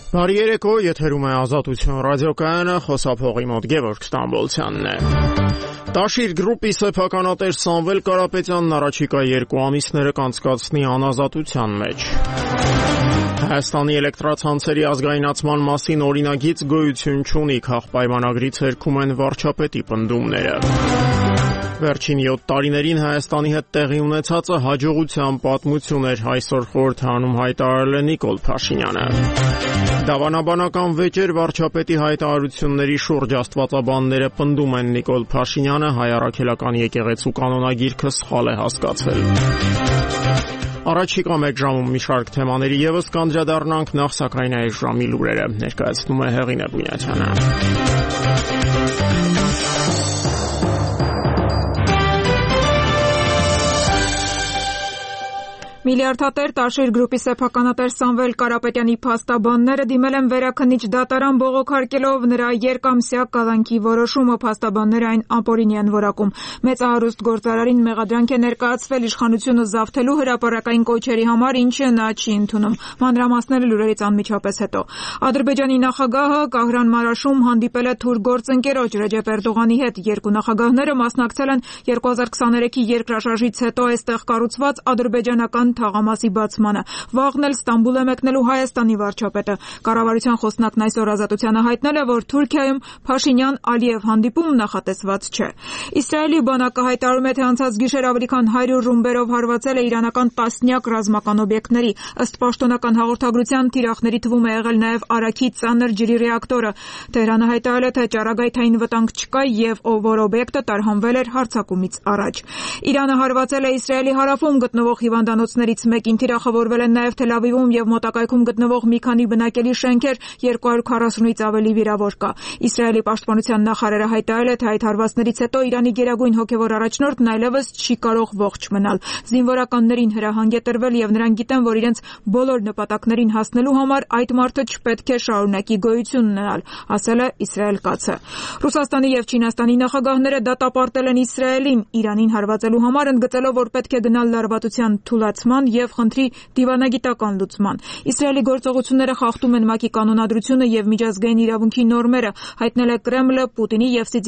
Բարի երեկո, եթերում է Ազատություն ռադիոկայանը, խոսափողի մոտ Գևորգ Ստամբոլցյանն է։ Տաշիր գրուպի սեփականատեր Սամվել Կարապետյանն առաջիկա 2 ամիսները կանցկացնի անազատության մեջ։ Հայաստանի էլեկտրացանցերի ազգայնացման մասին օրինագիծ գոյություն չունի, քաղաքապայմանագրի ցերքում են վարչապետի պնդումները։ Վերջին 7 տարիներին Հայաստանի հետ տեղի ունեցածը հաջողության պատմություն էր, այսօր խորհրդարանում հայտարարել է Նիկոլ Փաշինյանը։ Դավանաբանական վեճեր վարչապետի հայտարարությունների շուրջ աստվածաբանները պնդում են Նիկոլ Փաշինյանը հայ առաքելական եկեղեցու կանոնագիրքը սխալ է հասկացել։ Առաջիկա 1 ժամում մի շարք թեմաների եւս կանդրադառնանք, նախ սակայն այս ժամի լուրերը ներկայացնում է Հեղինե Բունյաթյանը։ Միլիարդատեր Տաշիր գրուպի սեփականատեր Սամվել Կարապետյանի փաստաբանները դիմել են վերաքննիչ դատարան բողոքարկելով նրա երկամսյա կալանքի որոշումը, փաստաբանները այն ապօրինի են որակում։ Մեծահարուստ գործարարին մեղադրանք է ներկայացվել իշխանությունը զավթելու հրապարակային կոչերի համար, ինչը նա չի ընդունում։ Մանրամասները լուրերից անմիջապես հետո։ Ադրբեջանի նախագահը Կահրան Մարաշում հանդիպել է թուրք գործընկերոջ Ռեջեփ Էրդողանի հետ։ Երկու նախագահները մասնակցել են 2023-ի երկրաշարժից հետո այստեղ կառուցված ադրբեջանական թաղամասի բացմանը։ Վաղն էլ Ստամբուլ է մեկնելու Հայաստանի վարչապետը։ Կառավարության խոսնակն այսօր Ազատությանը հայտնել է, որ Թուրքիայում Փաշինյան-Ալիև հանդիպում նախատեսված չէ։ Իսրայելի բանակը հայտարարում է, թե անցած գիշեր ավելի քան 100 ռումբերով հարվածել է իրանական տասնյակ ռազմական օբյեկտների։ Ըստ պաշտոնական հաղորդագրության, թիրախների թվում է եղել նաև Արաքի ծանր ջրի ռեակտորը։ Թեհրանը հայտարարել է, թե ճառագայթային վտանգ չկա եւ որ օբյեկտը տարհանվել էր հարձակումից առաջ։ Իրանը հարվածել է Իսրայելի հարավում գտնվող հիվանդանոցներից մեկին, թիրախավորվել են նաև Թել Ավիվում եւ մոտակայքում գտնվող մի քանի բնակելի շենքեր, 240-ից ավելի վիրավոր կա։ Իսրայելի պաշտպանության նախարարը հայտարարել է, թե այդ հարվածներից հետո Իրանի գերագույն հոգեվոր առաջնորդն այլևս չի կարող ողջ մնալ։ Զինվորականներին հրահանգ է տրվել եւ նրանք գիտեն, որ իրենց բոլոր նպատակներին հասնելու համար այդ մարդը չպետք է շարունակի գոյություն ունենալ, ասել է Իսրայել կացը։ Ռուսաստանի եւ Չինաստանի նախագահները դատապարտել են Իսրայելին Իրանին հարվածելու համար, ընդգծելով, որ պետք է գնալ լարվածության թուլացման եւ խնդրի դիվանագիտական լուծման։ Իսրայելի գործողությունները խախտում են ՄԱԿ-ի կանոնադրությունը եւ միջազգային իրավունքի նորմերը, հայտնել է Կրեմլը Պուտինի եւ Սի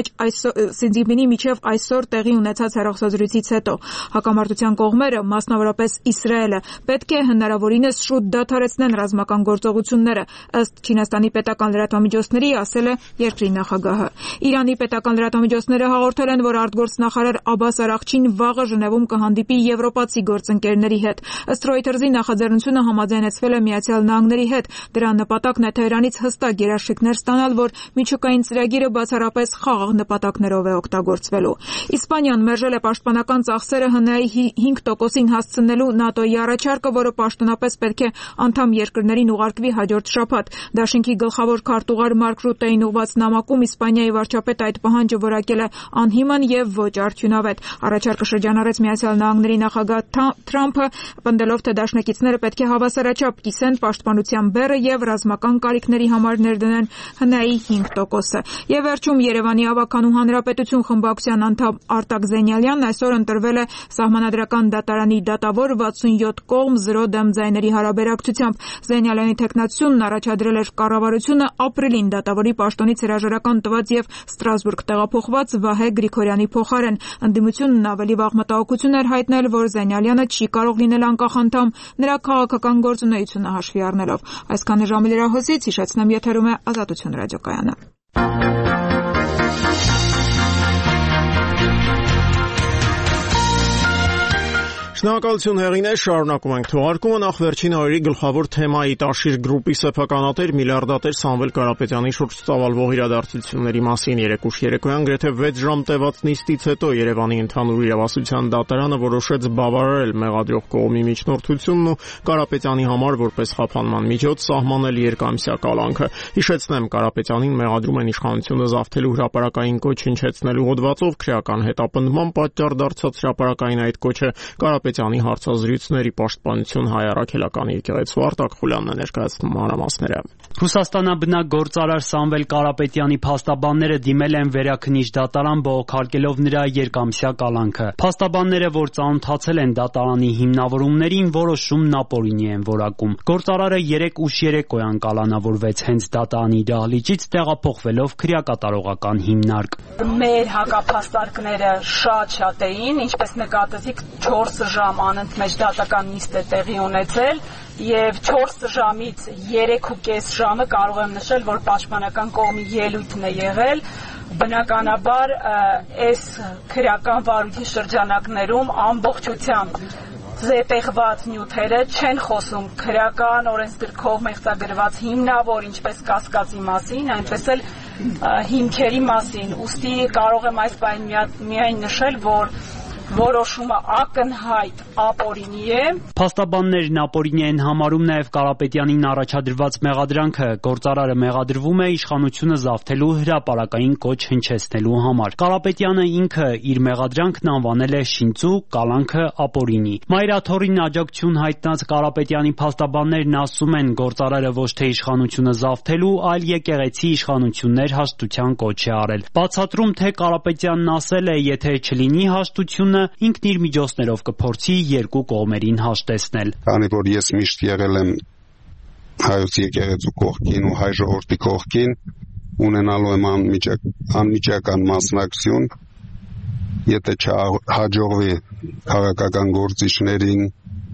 Ցզինպինի միջև այսօր տեղի ունեցած հեռախոսազրույցից հետո։ Հակամարտության կողմերը, մասնավորապես Իսրայելը, պետք է հնարավորինս շուտ դադարեցնեն ռազմական գործողությունները, ըստ Չինաստանի պետական լրատվամիջոցների, ասել է երկրի նախագահը։ Իրանի պետական լրատվամիջոցները հաղորդել են, որ արտգործնախարար Աբբաս Արաղչին վաղը Ժնևում կհանդիպի եվրոպացի գործընկերների հետ։ Ըստ Reuters-ի նախաձեռնությունը համաձայնեցվել է Միացյալ Նահանգների հետ։ Դրա նպատակն է Թեհրանից հստակ երաշխիքներ ստանալ, որ միջուկային ծրագիրը բացառապես խաղաղ նպատակներով է օգտագործվելու։ Իսպանիան մերժել է պաշտպանական ծախսերը ՀՆԱ-ի 5%-ին հասցնելու ՆԱՏՕ-ի առաջարկը, որը պաշտոնապես պետք է անդամ երկրներին ուղարկվի հաջորդ շաբաթ։ Դաշինքի գլխավոր քարտուղար Մարկ Ռուտեին ուղված նամակում Իսպանիայի վարչապետը այդ պահանջը որակել է անհիմն եւ ոչ արդյունավետ։ Առաջարկը շրջանառեց Միացյալ Նահանգների նախագահ Թրամփը, պնդելով, թե դաշնակիցները պետք է հավասարաչափ կիսեն պաշտպանության բեռը եւ ռազմական կարիքների համար ներդնեն ՀՆԱ-ի 5%-ը։ Եվ վերջում Երևանի ավականու հանրապետություն խմբակցության անդամ Արտակ Զենյալյանն այսօր ընտրվել է Սահմանադրական դատարանի դատավոր 67 կողմ 0 դեմ ձայների հարաբերակցությամբ։ Զենյալյանի թեկնածությունն առաջադրել էր կառավարությունը ապրիլին դատավորի պաշտոնից հրաժարական տված եւ Ստրասբուրգ տեղափոխված Վահե Գրիգորյանի փոխարեն։ Ընդդիմությունն ավելի վաղ մտահոգություն էր հայտնել, որ Զենյալյանը չի կարող լինել անկախ անդամ նրա քաղաքական գործունեությունը հաշվի առնելով։ Այսքանը ժամի լրահոսից, հիշեցնեմ, եթերում է Ազատություն ռադիոկայանը։ Շնորհակալություն Հեղինե, շարունակում ենք թողարկումը, նախ վերջին օրերի գլխավոր թեմայի Տաշիր գրուպի սեփականատեր միլիարդատեր Սամվել Կարապետյանի շուրջ ծավալվող իրադարձությունների մասին երեկուշ երեկոյան գրեթե 6 ժամ տևած նիստից հետո Երևանի ընդհանուր իրավասության դատարանը որոշեց բավարարել մեղադրող կողմի միջնորդությունն ու Կարապետյանի համար որպես խափանման միջոց սահմանել երկամսյա կալանքը։ Հիշեցնեմ, Կարապետյանին մեղադրում են իշխանությունը զավթելու հրապարակային կոչ հնչեցնելու հոդվածով, քրեական հետապնդման պատճառ դարձած հրապարակային այդ կոչը Կարապետյանի հարցազրույցների պաշտպանություն հայ առաքելական եկեղեցու Արտակ Խուլյանն է ներկայացնում մանրամասները։ Ռուսաստանաբնակ գործարար Սամվել Կարապետյանի փաստաբանները դիմել են վերաքննիչ դատարան բողոքարկելով նրա երկամսյա կալանքը։ Փաստաբանները, որ ծանոթացել են դատարանի հիմնավորումներին, որոշումն ապօրինի են որակում։ Գործարարը 3 ուշ երեկոյան կալանավորվեց հենց դատարանի դահլիճից, տեղափոխվելով քրեակատարողական հիմնարկ։ Մեր հակափաստարկները շատ էին, ինչպես նկատեցիք 4 ժամ անընդմեջ դատական նիստ է տեղի ունեցել եւ 4 ժամից 3.5 ժամը կարող եմ նշել, որ պաշտպանական կողմի ելույթն է եղել։ Բնականաբար այս քրեական վարույթի շրջանակներում ամբողջությամբ զետեղված նյութերը չեն խոսում քրեական օրենսգրքով մեղծագրված հիմնավոր ինչպես կասկածի մասին, այնպես էլ հիմքերի մասին։ Ուստի կարող եմ այս բանը միայն նշել, որ որոշումը ակնհայտ ապօրինի է։ Փաստաբաններն ապօրինի են համարում նաև Կարապետյանին առաջադրված մեղադրանքը։ Գործարարը մեղադրվում է իշխանությունը զավթելու հրապարակային կոչ հնչեցնելու համար։ Կարապետյանը ինքը իր մեղադրանքն անվանել է շինծու, կալանքը ապօրինի։ Մայրաթորին աջակցություն հայտնած Կարապետյանի փաստաբաններն ասում են, գործարարը ոչ թե իշխանությունը զավթելու, այլ եկեղեցի իշխանություններ հաշտության կոչ է արել։ Բացատրում, թե Կարապետյանն ասել է, եթե չլինի հաշտությունը, ինքն իր միջոցներով կփորձի երկու կողմերին հաշտեցնել։ Քանի որ ես միշտ եղել եմ հայոց եկեղեցու կողքին ու հայ ժողովրդի կողքին, ունենալու եմ անմիջական մասնակցություն, եթե չհաջողվի քաղաքական գործիչներին,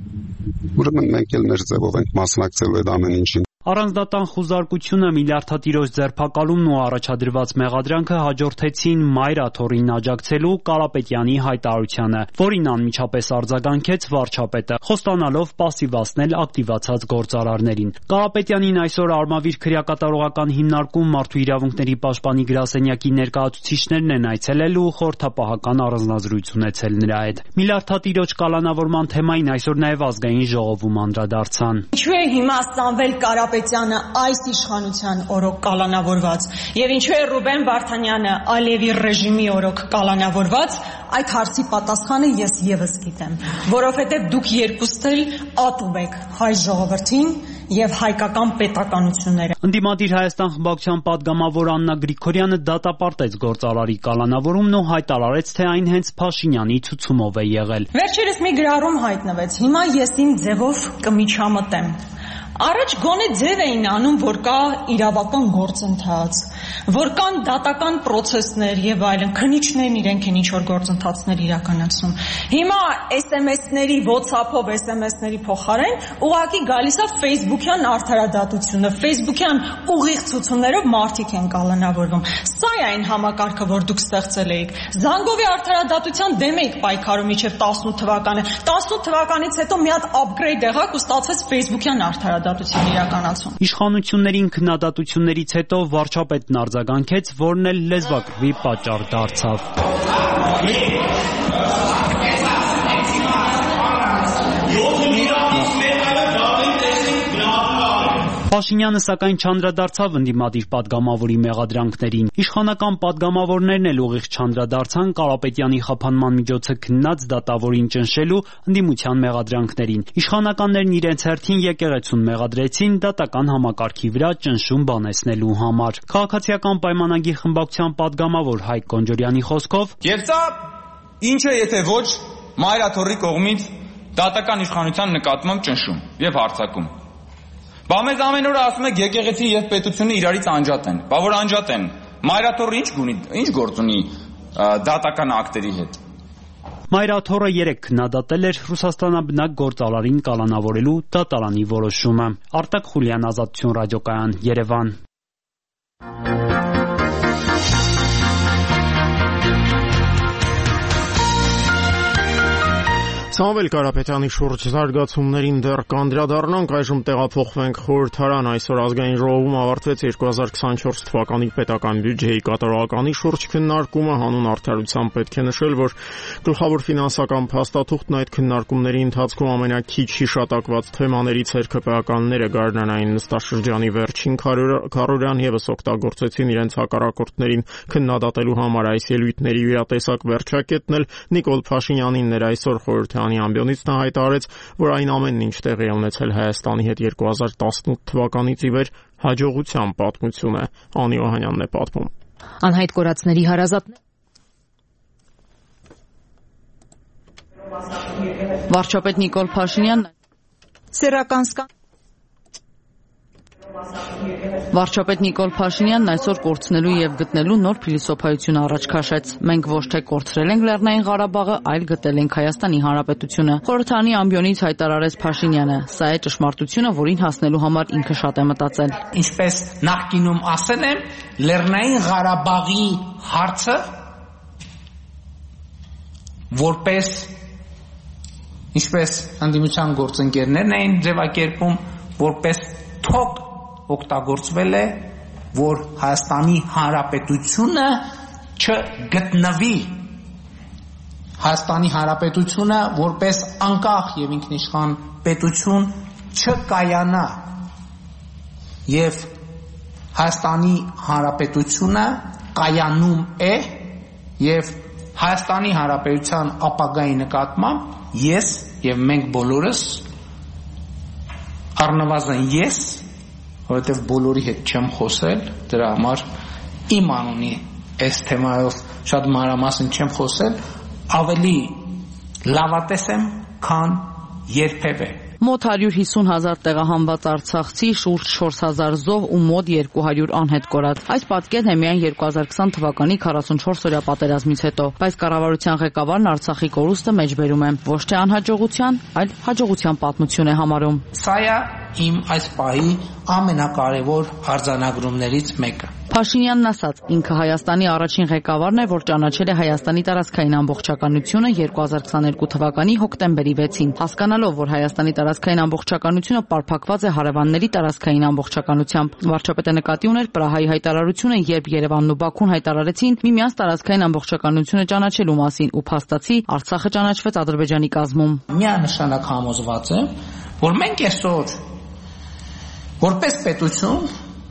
ուրեմն մենք էլ մեր ձևով ենք մասնակցելու այդ ամեն ինչին։ Առանձնատան խուզարկությունը, միլիարդատիրոջ ձերբակալումն ու առաջադրված մեղադրանքը հաջորդեցին Մայրաթորին աջակցելու Կարապետյանի հայտարարությանը, որին անմիջապես արձագանքեց վարչապետը, խոստանալով պասիվացնել ակտիվացած գործարարներին։ Կարապետյանին այսօր Արմավիր քրեակատարողական հիմնարկում մարդու իրավունքների պաշտպանի գրասենյակի ներկայացուցիչներն են այցելել ու խորհրդապահական առանձնազրույց ունեցել նրա հետ։ Միլիարդատիրոջ կալանավորման թեմային այսօր նաև ազգային ժողովում անդրադարձան։ Ինչու է հիմա Սամվել Կարապետյանը այս իշխանության օրոք կալանավորված եւ ինչու է Ռուբեն Վարդանյանը Ալիևի ռեժիմի օրոք կալանավորված, այդ հարցի պատասխանը ես եւս գիտեմ, որովհետեւ դուք երկուստ էլ ատում եք հայ ժողովրդին եւ հայկական պետականությունները։ Ընդդիմադիր Հայաստան խմբակցության падգամավոր Աննա Գրիգորյանը դատապարտեց գործարարի կալանավորումն ու հայտարարեց, թե այն հենց Փաշինյանի ցուցումով է եղել։ Վերջերս մի գրառում հայտնվեց, հիմա ես իմ ձևով կմիջամտեմ։ Առաջ գոնե ձև էին անում, որ կա իրավական գործընթաց, որ կան դատական պրոցեսներ եւ այլն, քննիչներն իրենք են ինչ-որ գործընթացներ իրականացնում։ Հիմա SMS-ների, WhatsApp-ով SMS-ների փոխարեն ուղղակի գալիս է Facebook-յան արդարադատությունը, Facebook-յան ուղիղ ցուցումներով մարդիկ են կալանավորվում։ Սա է այն համակարգը, որ դուք ստեղծել եք։ Զանգովի արդարադատության դեմ եք պայքարում մինչև 18 թվականը։ 18 թվականից հետո մի հատ upgrade եղավ ու ստացվեց Facebook-յան արդարադատություն իրականացում։ Իշխանություններին քննադատություններից հետո վարչապետն արձագանքեց, որն էլ լեզվակռվի պատճառ դարձավ։ Փաշինյանը սակայն չանդրադարձավ ընդդիմադիր падգամավորի մեղադրանքներին։ Իշխանական падգամավորներն էլ ուղիղ չանդրադարձան Կարապետյանի խափանման միջոցը քննած դատավորին ճնշելու ընդդիմության մեղադրանքներին։ Իշխանականներն իրենց հերթին եկեղեցուն մեղադրեցին դատական համակարգի վրա ճնշում բանեցնելու համար։ Քաղաքացիական պայմանագիր խմբակցության падգամավոր Հայկ Կոնջորյանի խոսքով. Եվ սա ինչ է եթե ոչ Մայրաթորի կողմից դատական իշխանության նկատմամբ ճնշում եւ հարձակում։ Բա մեզ ամեն օր ասում եք եկեղեցի եւ պետությունը իրարից անջատ են։ Բա որ անջատ են, Մայրաթորը ինչ գործ ունի դատական ակտերի հետ։ Մայրաթորը 3 քննադատել էր Ռուսաստանաբնակ գործարարին կալանավորելու դատարանի որոշումը։ Արտակ Խուլյան, Ազատություն ռադիոկայան, Երևան։ Սամվել Կարապետյանի շուրջ զարգացումներին դեռ կանդրադառնանք, այժմ տեղափոխվենք խորհրդարան։ Այսօր ազգային ժողովում ավարտվեց 2024 թվականի պետական բյուջեի կատարողականի շուրջ քննարկումը։ Հանուն արդարության պետք է նշել, որ գլխավոր ֆինանսական փաստաթուղթն այդ քննարկումների ընթացքում ամենաքիչ հիշատակված թեմաներից էր ԿՊԱ-կանները գարնանային նստաշրջանի վերջին քառորյան եւս օգտագործեցին իրենց հակառակորդներին քննադատելու համար։ Այս ելույթների իրատեսակ վերջակետն էլ Նիկոլ Փաշինյանին էր այսօր խորհրդարանի Կարապետյանի ամբիոնից նա հայտարարեց, որ այն ամենն ինչ տեղի է ունեցել Հայաստանի հետ 2018 թվականից ի վեր հաջողության պատմություն է։ Անի Օհանյանն է պատմում։ Անհայտ կորածների հարազատներ Վարչապետ Նիկոլ Փաշինյանն Վարչապետ Նիկոլ Փաշինյանն այսօր կորցնելու եւ գտնելու նոր փիլիսոփայություն առաջ քաշեց։ Մենք ոչ թե կորցրել ենք Լեռնային Ղարաբաղը, այլ գտել ենք Հայաստանի Հանրապետությունը։ Խորհրդանի ամբիոնից հայտարարեց Փաշինյանը։ Սա է ճշմարտությունը, որին հասնելու համար ինքը շատ է մտածել։ Ինչպես նախկինում ասել եմ, Լեռնային Ղարաբաղի հարցը որպես ինչպես ընդդիմության գործընկերներն էին ձևակերպում, որպես թոք օգտագործվել է, որ Հայաստանի Հանրապետությունը չգտնվի, Հայաստանի Հանրապետությունը որպես անկախ եւ ինքնիշխան պետություն չկայանա եւ Հայաստանի Հանրապետությունը կայանում է եւ Հայաստանի Հանրապետության ապագայի նկատմամբ ես եւ մենք բոլորս առնվազն ես, որովհետեւ բոլորի հետ չեմ խոսել, դրա համար իմ անունի այս թեմայով շատ մանրամասն չեմ խոսել, ավելի լավատես եմ, քան երբևէ։ Մոտ 150,000 տեղահանված արցախցի, շուրջ 4,000 զոհ ու մոտ 200 անհետ կորած։ Այս պատկերն է միայն 2020 թվականի 44-օրյա պատերազմից հետո, բայց կառավարության ղեկավարն Արցախի կորուստը մեջբերում է, ոչ թե անհաջողության, այլ հաջողության պատմություն է համարում։ Սա է իմ այս պահի ամենակարևոր արձանագրումներից մեկը։ Փաշինյանն ասաց, ինքը Հայաստանի առաջին ղեկավարն է, որ ճանաչել է Հայաստանի տարածքային ամբողջականությունը 2022 թվականի հոկտեմբերի 6-ին, հասկանալով, որ Հայաստանի տարածքային ամբողջականությունը պարփակված է հարևանների տարածքային ամբողջականությամբ։ Վարչապետը նկատի ուներ Պրահայի հայտարարությունը, երբ Երևանն ու Բաքուն հայտարարեցին միմյանց տարածքային ամբողջականությունը ճանաչելու մասին ու փաստացի Արցախը ճանաչվեց Ադրբեջանի կազմում։ Միանշանակ համոզված եմ, որ մենք այսօր որպես պետություն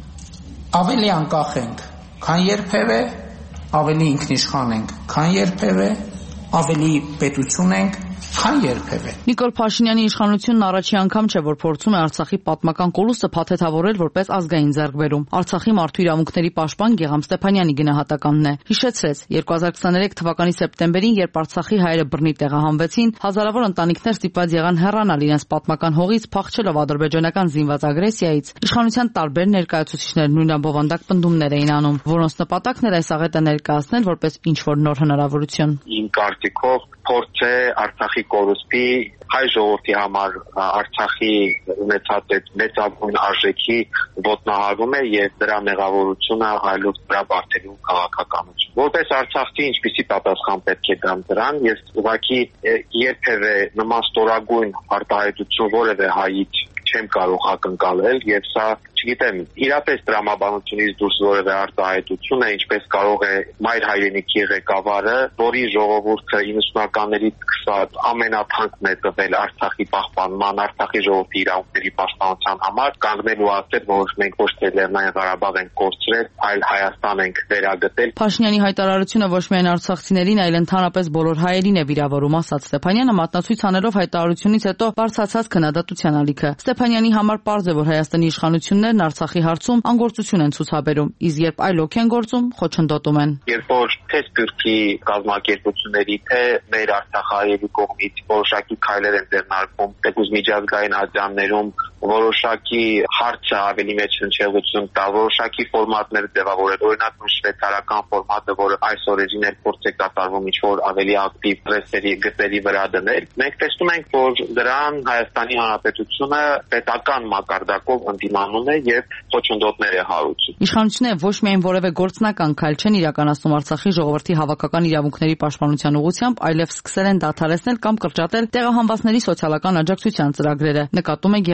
ավելի անկախ ենք, քան երբևէ, ավելի ինքնիշխան ենք, քան երբևէ, ավելի պետություն ենք, քան երբևէ։ Նիկոլ Փաշինյանի իշխանությունն առաջի անգամ չէ, որ փորձում է Արցախի պատմական կորուստը փաթեթավորել որպես ազգային ձեռքբերում։ Արցախի մարդու իրավունքների պաշտպան Գեգամ Ստեփանյանի գնահատականն է։ Հիշեցրեց, 2023 թվականի սեպտեմբերին, երբ Արցախի հայերը բռնի տեղահանվեցին, հազարավոր ընտանիքներ ստիպված եղան հեռանալ իրենց պատմական հողից, փախչելով ադրբեջանական զինված ագրեսիայից։ Իշխանության տարբեր ներկայացուցիչներ նույնաբովանդակ պնդումներ էին անում, որոնց նպատակն էր այս աղետը ներկայացնել որպես ինչ-որ նոր հնարավորություն։ Իմ կարծիքով փորձ է Արցախի կորուստի հայ ժողովրդի համար Արցախի ունեցած այդ մեծագույն արժեքի ոտնահարումը եւ դրա մեղավորությունը հայլուց վրա բարթելու քաղաքականություն։ Որպես արցախցի ինչպիսի պատասխան պետք է տամ դրան, ես ուղղակի երբևէ նման ստորագույն արտահայտություն որևէ հայից չեմ կարող ակնկալել եւ սա չգիտեմ իրապես տրամաբանությունից դուրս որևէ արտահայտություն է, ինչպես կարող է մայր հայրենիքի ղեկավարը, որի ժողովուրդը 90-ականներից սկսած ամենաթանկն է տվել Արցախի պահպանման, Արցախի ժողովրդի իրավունքների պաշտպանության համար, կանգնել ու ասել, որ մենք ոչ թե Լեռնային Ղարաբաղ ենք կորցրել, այլ Հայաստան ենք վերագտել։ Փաշինյանի հայտարարությունը ոչ միայն արցախցիներին, այլ ընդհանրապես բոլոր հայերին է վիրավորում, ասաց Ստեփանյանը, մատնացույց անելով հայտարարությունից հետո բարձրացած քննադատության ալիքը։ Ստեփանյանի համար պարզ է, որ Հայաստանի իշխանություններն Արցախի հարցում անգործություն են ցուցաբերում, իսկ երբ այլոք են գործում, խոչընդոտում են։ Երբ որ թե Սփյուռքի կազմակերպությունների, թե մեր արցախահայերի կողմից որոշակի քայլեր են ձեռնարկվում, թեկուզ միջազգային ատյաններում որոշակի հարցը ավելի մեջ հնչեղություն տա, որոշակի ֆորմատներ ձևավորել, օրինակ շվեյցարական ֆորմատը, որը այս օրերին էլ փորձ է կատարվում ինչ-որ ավելի ակտիվ պրեսերի գծերի վրա դնել, մենք տեսնում ենք, որ դրան Հայաստանի Հանրապետությունը պետական մակարդակով ընդդիմանում է եւ խոչընդոտներ է հարուցում։ Իշխանությունները ոչ միայն որևէ գործնական քայլ չեն իրականացնում Արցախի ժողովրդի հավաքական իրավունքների պաշտպանության ուղղությամբ, այլև սկսել են դադարեցնել կամ կրճատել տեղահանվածների սոցիալական աջակցության ծրագրերը, նկատում է Գեգամ Ստեփանյանը։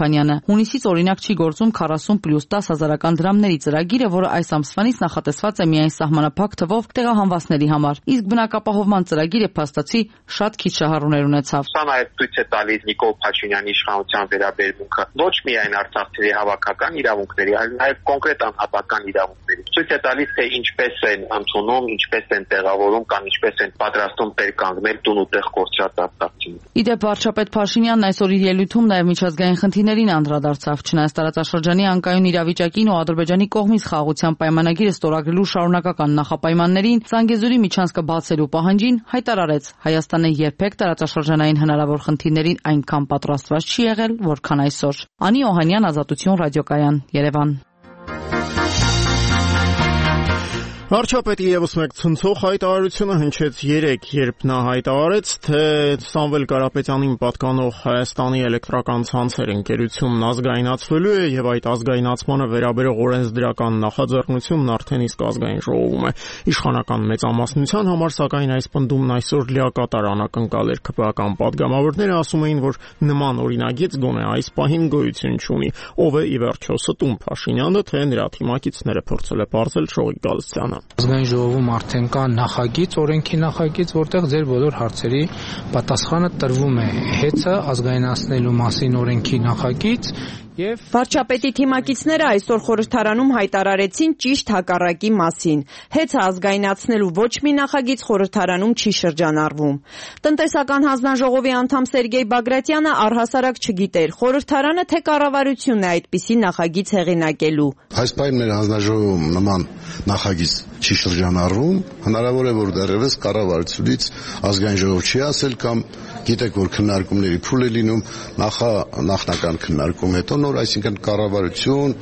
Ստեփանյանը։ Հունիսից օրինակ չի գործում 40+10 հազարական դրամների ծրագիրը, որը այս ամսվանից նախատեսված է միայն սահմանափակ թվով տեղահանվածների համար։ Իսկ բնակապահովման ծրագիրը փաստացի շատ քիչ շահառուներ ունեցավ։ Սա նաև ցույց է տալիս Նիկոլ Փաշինյանի իշխանության վերաբերմունքը ոչ միայն արցախցիների հավաքական իրավունքների, այլ նաև կոնկրետ անհատական իրավունքների։ Ցույց է տալիս, թե ինչպես են ընդունում, ինչպես են տեղավորում կամ ինչպես են պատրաստում կանգնել տուն ու տեղ կորցրած արցախցիներին։ Իդեպ վարչապետ Փաշինյանն այսօր իր ելույթում նաև միջազգային խնդիրներին անդրադարձավ, չնայած տարածաշրջանի անկայուն իրավիճակին ու Ադրբեջանի կողմից խաղաղության պայմանագիրը ստորագրելու շարունակական նախապայմաններին, Զանգեզուրի միջանցքը բացելու պահանջին, հայտարարեց, Հայաստանը երբեք տարածաշրջանային հնարավոր խնդիրներին այնքան պատրաստված չի եղել, որքան այսօր։ Անի Օհանյան, Ազատություն ռադիոկայան, Երևան։ Վարչապետի ևս մեկ ցնցող հայտարարությունը հնչեց 3, երբ նա հայտարարեց, թե Սամվել Կարապետյանին պատկանող Հայաստանի էլեկտրական ցանցեր ընկերությունն ազգայնացվելու է եւ այդ ազգայնացմանը վերաբերող օրենսդրական նախաձեռնությունն արդեն իսկ ազգային ժողովում է։ Իշխանական մեծամասնության համար, սակայն այս պնդումն այսօր լիակատար անակնկալ էր։ ԿՊԱ-կան պատգամավորները ասում էին, որ նման օրինագիծ գոնե այս պահին գոյություն չունի։ Ով է ի վերջո ստում Փաշինյանը, թե նրա թիմակիցները, փորձել է պարզել Շողիկ Գալստյանը։ Ազգային ժողովում արդեն կա նախագիծ, օրենքի նախագիծ, որտեղ ձեր բոլոր հարցերի պատասխանը տրվում է։ Հեծը ազգայնացնելու մասին օրենքի նախագիծ եւ վարչապետի թիմակիցները այսօր խորհրդարանում հայտարարեցին ճիշտ հակառակի մասին։ Հեծը ազգայնացնելու ոչ մի նախագիծ խորհրդարանում չի շրջանառվում։ Տնտեսական հանձնաժողովի անդամ Սերգեյ Բագրատյանը առհասարակ չգիտեր խորհրդարանը թե կառավարությունն է այդպիսի նախագիծ հեղինակելու։ Այս պայն մեր հանձնաժողովում նման նախագիծ չի շրջանառվում, հնարավոր է որ դեռևս կառավարությունից ազգային ժողով չի ասել կամ գիտեք որ քննարկումների փուլ է լինում նախնական քննարկում հետո նոր, այսինքն կառավարություն,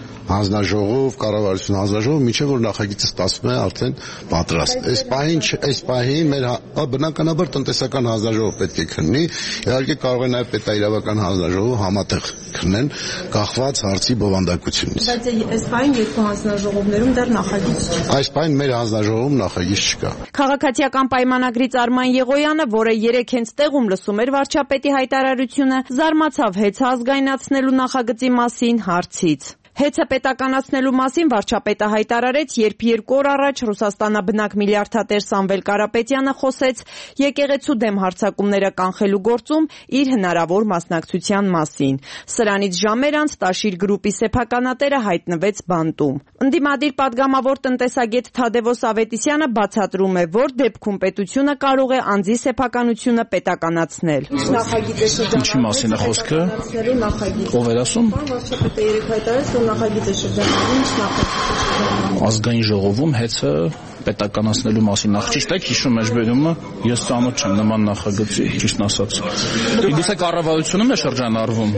հանձնաժողով, միջև որ նախագիծը ստացվում է արդեն պատրաստ։ Այս պահին մեր բնականաբար տնտեսական հանձնաժողով պետք է քննի, իհարկե կարող է նաև պետաիրավական հանձնաժողով համատեղ քննեն, կախված հարցի բովանդակությունից։ Բայց այս պահին երկու հանձնաժողովներում դեռ նախագիծ չկա։ Այս պահին մեր հանձնաժողովում նախագիծ չկա։ Քաղաքացիական պայմանագրից Արման Եղոյանը, որը երեք հենց տեղում լսում էր վարչապետի հայտարարությունը, զարմացավ հեծը ազգայնացնելու նախագծի մասին հարցից։ Հեծը պետականացնելու մասին վարչապետը հայտարարեց, երբ 2 օր առաջ Ռուսաստանաբնակ միլիարդատեր Սամվել Կարապետյանը խոսեց եկեղեցու դեմ հարձակումները կանխելու գործում իր հնարավոր մասնակցության մասին։ Սրանից ժամեր անց Տաշիր գրուպի սեփականատերը հայտնվեց բանտում։ Ընդդիմադիր падգամավոր տնտեսագետ Թադևոս Ավետիսյանը բացատրում է, որ դեպքում պետությունը կարող է անձի սեփականությունը պետականացնել։ Ինչի մասին է խոսքը։ Ով էր ասում։ Վարչապետը երեք հայտարարեց, որ նախագիծը շրջանառվում, ինչ նախագիծը։ Ազգային ժողովում հեծը պետականացնելու մասին ճիշտ է հիշում մեջբերումը, ես ծանոթ չեմ նման նախագծի, ճիշտն ասած։ Միգուցե կառավարությունում է շրջանառվում,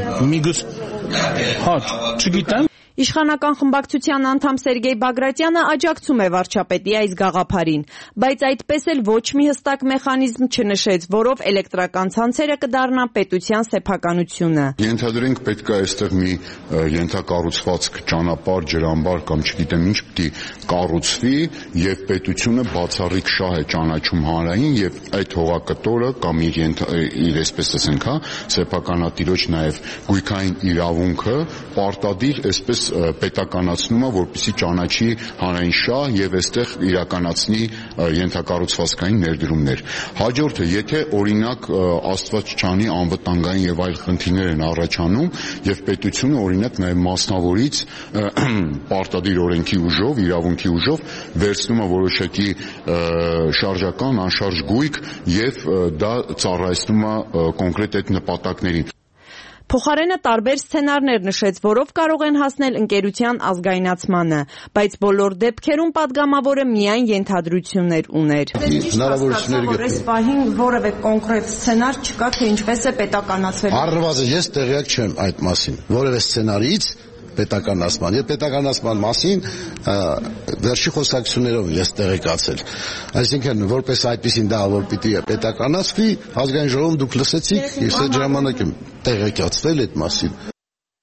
չգիտեմ։ Իշխանական խմբակցության անդամ Սերգեյ Բագրատյանը աջակցում է վարչապետի այս գաղափարին, բայց այդպես էլ ոչ մի հստակ մեխանիզմ չնշեց, որով էլեկտրական ցանցերը կդառնան պետության սեփականությունը։ Ենթադրենք պետք է այստեղ մի ենթակառուցվածք, ճանապարհ, ջրամբար կամ չգիտեմ ինչ պիտի կառուցվի եւ պետությունը բացառիկ շահ է ճանաչում հանրային եւ այդ հողակտորը կամ իր այսպես ասենք, սեփականատիրոջ նաեւ գույքային իրավունքը պարտադիր այսպես պետականացնումը, որպեսզի ճանաչի հանրային շահ եւ այստեղ իրականացնի ենթակառուցվածքային ներդրումներ։ Հաջորդը, եթե օրինակ Աստված չանի անվտանգային եւ այլ խնդիրներ են առաջանում եւ պետությունը օրինակ նաեւ մասնավորից պարտադիր օրենքի ուժով, իրավունքի ուժով վերցնում է որոշակի շարժական, անշարժ գույք եւ դա ծառայեցնում է կոնկրետ այդ նպատակներին։ Փոխարենը տարբեր սցենարներ նշեց, որով կարող են հասնել ընկերության ազգայնացմանը, բայց բոլոր դեպքերում падգամավորը միայն ենթադրություններ ուներ։ Հնարավորություններ այս պահին որևէ կոնկրետ սցենար չկա, թե ինչպես է պետականացվել։ Առնվազն ես տեղյակ չեմ այդ մասին։ Որևէ սցենարից պետականացման եւ պետականացման մասին վերջի խոսակցություններով ես տեղեկացել։ Այսինքն որպես այդպեսին դա որ պիտի պետականացվի, ազգային ժողովում դուք լսեցիք, ես այդ ժամանակ եմ տեղեկացվել այդ մասին։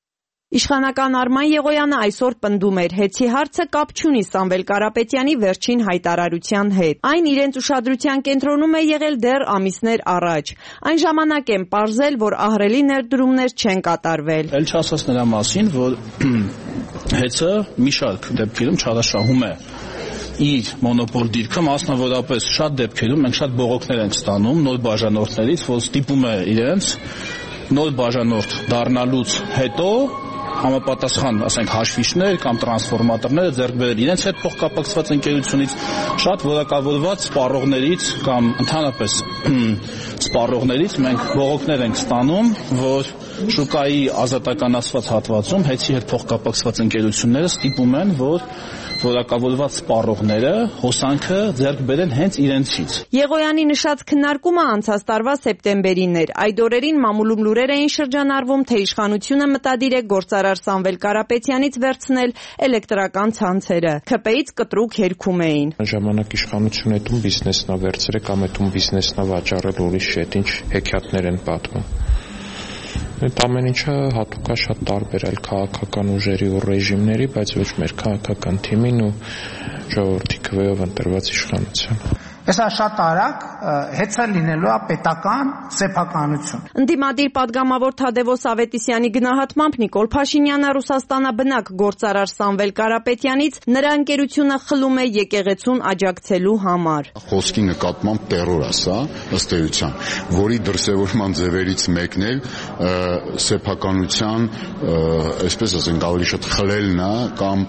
Իշխանական Արման Եղոյանը այսօր պնդում էր, հեծի հարցը կապ չունի Սամվել Կարապետյանի վերջին հայտարարության հետ։ Այն իրենց ուշադրության կենտրոնում է եղել դեռ ամիսներ առաջ։ Այն ժամանակ են պարզել, որ ահռելի ներդրումներ չեն կատարվել։ Էլ չասած նրա մասին, որ հեծը մի շարք դեպքերում չարաշահում է իր մոնոպոլ դիրքը, մասնավորապես շատ դեպքերում մենք շատ բողոքներ ենք ստանում նոր բաժանորդներից, որ ստիպում է իրենց նոր բաժանորդ դառնալուց հետո համապատասխան, ասենք, հաշվիչներ կամ տրանսֆորմատորները ձեռք բերել իրենց հետ փոխկապակցված ընկերությունից, շատ որակավորված սպառողներից կամ ընդհանրապես սպառողներից մենք բողոքներ ենք ստանում, որ շուկայի ազատականացված հատվածում հեծի հետ փոխկապակցված ընկերությունները ստիպում են, որ որակավորված սպառողները հոսանքը ձեռք բերեն հենց իրենցից։ Եղոյանի նշած քննարկումը անցած տարվա սեպտեմբերին էր։ Այդ օրերին մամուլում լուրեր էին շրջանառվում, թե իշխանությունը մտադիր է գործարար Սամվել Կարապետյանից վերցնել էլեկտրական ցանցերը։ ՔՊ-ից կտրուկ երգում էին։ Ժամանակ իշխանությունը այդում բիզնեսն է վերցրել կամ այդում բիզնեսն է վաճառել ուրիշ հետ, ինչ հեքիաթներ են պատմում։ Այդ ամեն ինչը հատուկ է շատ տարբերել քաղաքական ուժերի ու ռեժիմների, բայց ոչ մեր քաղաքական թիմին ու ժողովրդի քվեով ընտրված իշխանության։ Հեսա շատ արագ հեծը լինելու է պետական սեփականություն։ Ընդդիմադիր падգամավոր Թադևոս Ավետիսյանի գնահատմամբ Նիկոլ Փաշինյանը Ռուսաստանաբնակ գործարար Սամվել Կարապետյանից նրա ընկերությունը խլում է եկեղեցուն աջակցելու համար։ Խոսքի նկատմամբ տերոր է սա, ըստ էության, որի դրսևորման ձևերից մեկն էլ սեփականության, այսպես ասենք, ավելի շատ խլելն է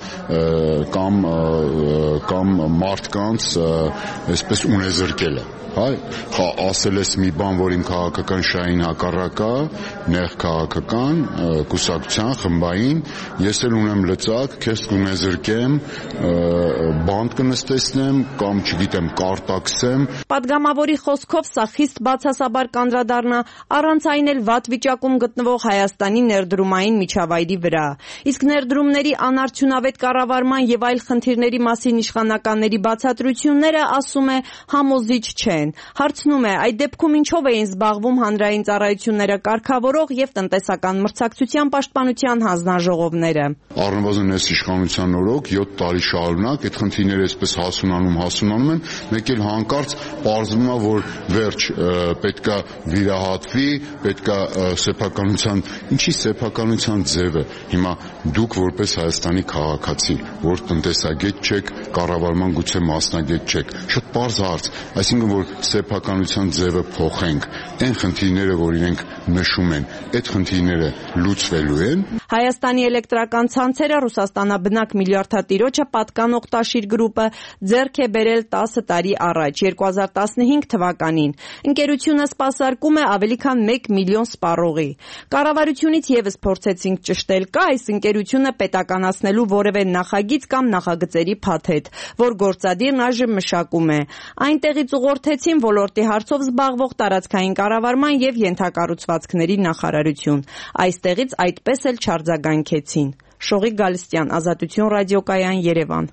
կամ մարդկանց այսպես ունեզրկելը, ասել ես մի բան, որ իմ քաղաքական շահին հակառակ է, նեղ քաղաքական, կուսակցության, խմբային, ես էլ ունեմ լծակ, քեզ կունեզրկեմ, բանտ կնստեցնեմ կամ չգիտեմ, կարտաքսեմ։ Պատգամավորի խոսքով սա խիստ բացասաբար կանդրադառնա առանց այն էլ վատ վիճակում գտնվող Հայաստանի ներդրումային միջավայրի վրա։ Իսկ ներդրումների անարդյունավետ կառավարման եւ այլ խնդիրների մասին իշխանականների բացատրությունները, ասում է, համոզիչ չեն։ Հարցնում է, այդ դեպքում ինչով էին զբաղվում հանրային ծառայությունները կարգավորող եւ տնտեսական մրցակցության պաշտպանության հանձնաժողովները։ Առնվազն այս իշխանության օրոք 7 տարի շարունակ այդ խնդիրները այսպես հասունանում են, մեկ էլ հանկարծ պարզվում է, որ վերջ պետքա վիրահատվի, պետքա սեփականության, ինչի սեփականության ձևը։ Հիմա դուք որպես Հայաստանի քաղաքացի, որ տնտեսագետ չեք, կառավարման գուցե մասնագետ չեք, շատ պարզ հարց, այսինքն որ սեփականության ձևը փոխենք, այն խնդիրները, որ իրենք նշում են, այդ խնդիրները լուծվելու են։ Հայաստանի էլեկտրական ցանցերը Ռուսաստանաբնակ միլիարդատիրոջը պատկան Օղտաշիր գրուպը ձեռք է բերել 10 տարի առաջ, 2015 թվականին։ Ընկերությունը սպասարկում է ավելի քան 1 միլիոն սպառողի։ Կառավարությունից եւս փորձեցինք ճշտել, կա այս ընկերությունը պետականացնելու որևէ նախագիծ կամ նախագծերի փաթեթ, որ գործադիրն այժմ մշակում է։ Այնտեղից ուղղորդեցին ոլորտի հարցով զբաղվող տարածքային կառավարման եւ ենթակառուցվածքների նախարարություն։ Այստեղից այդպես էլ չարձագանքեցին։ Շողիկ Գալստյան, Ազատություն ռադիոկայան, Երևան։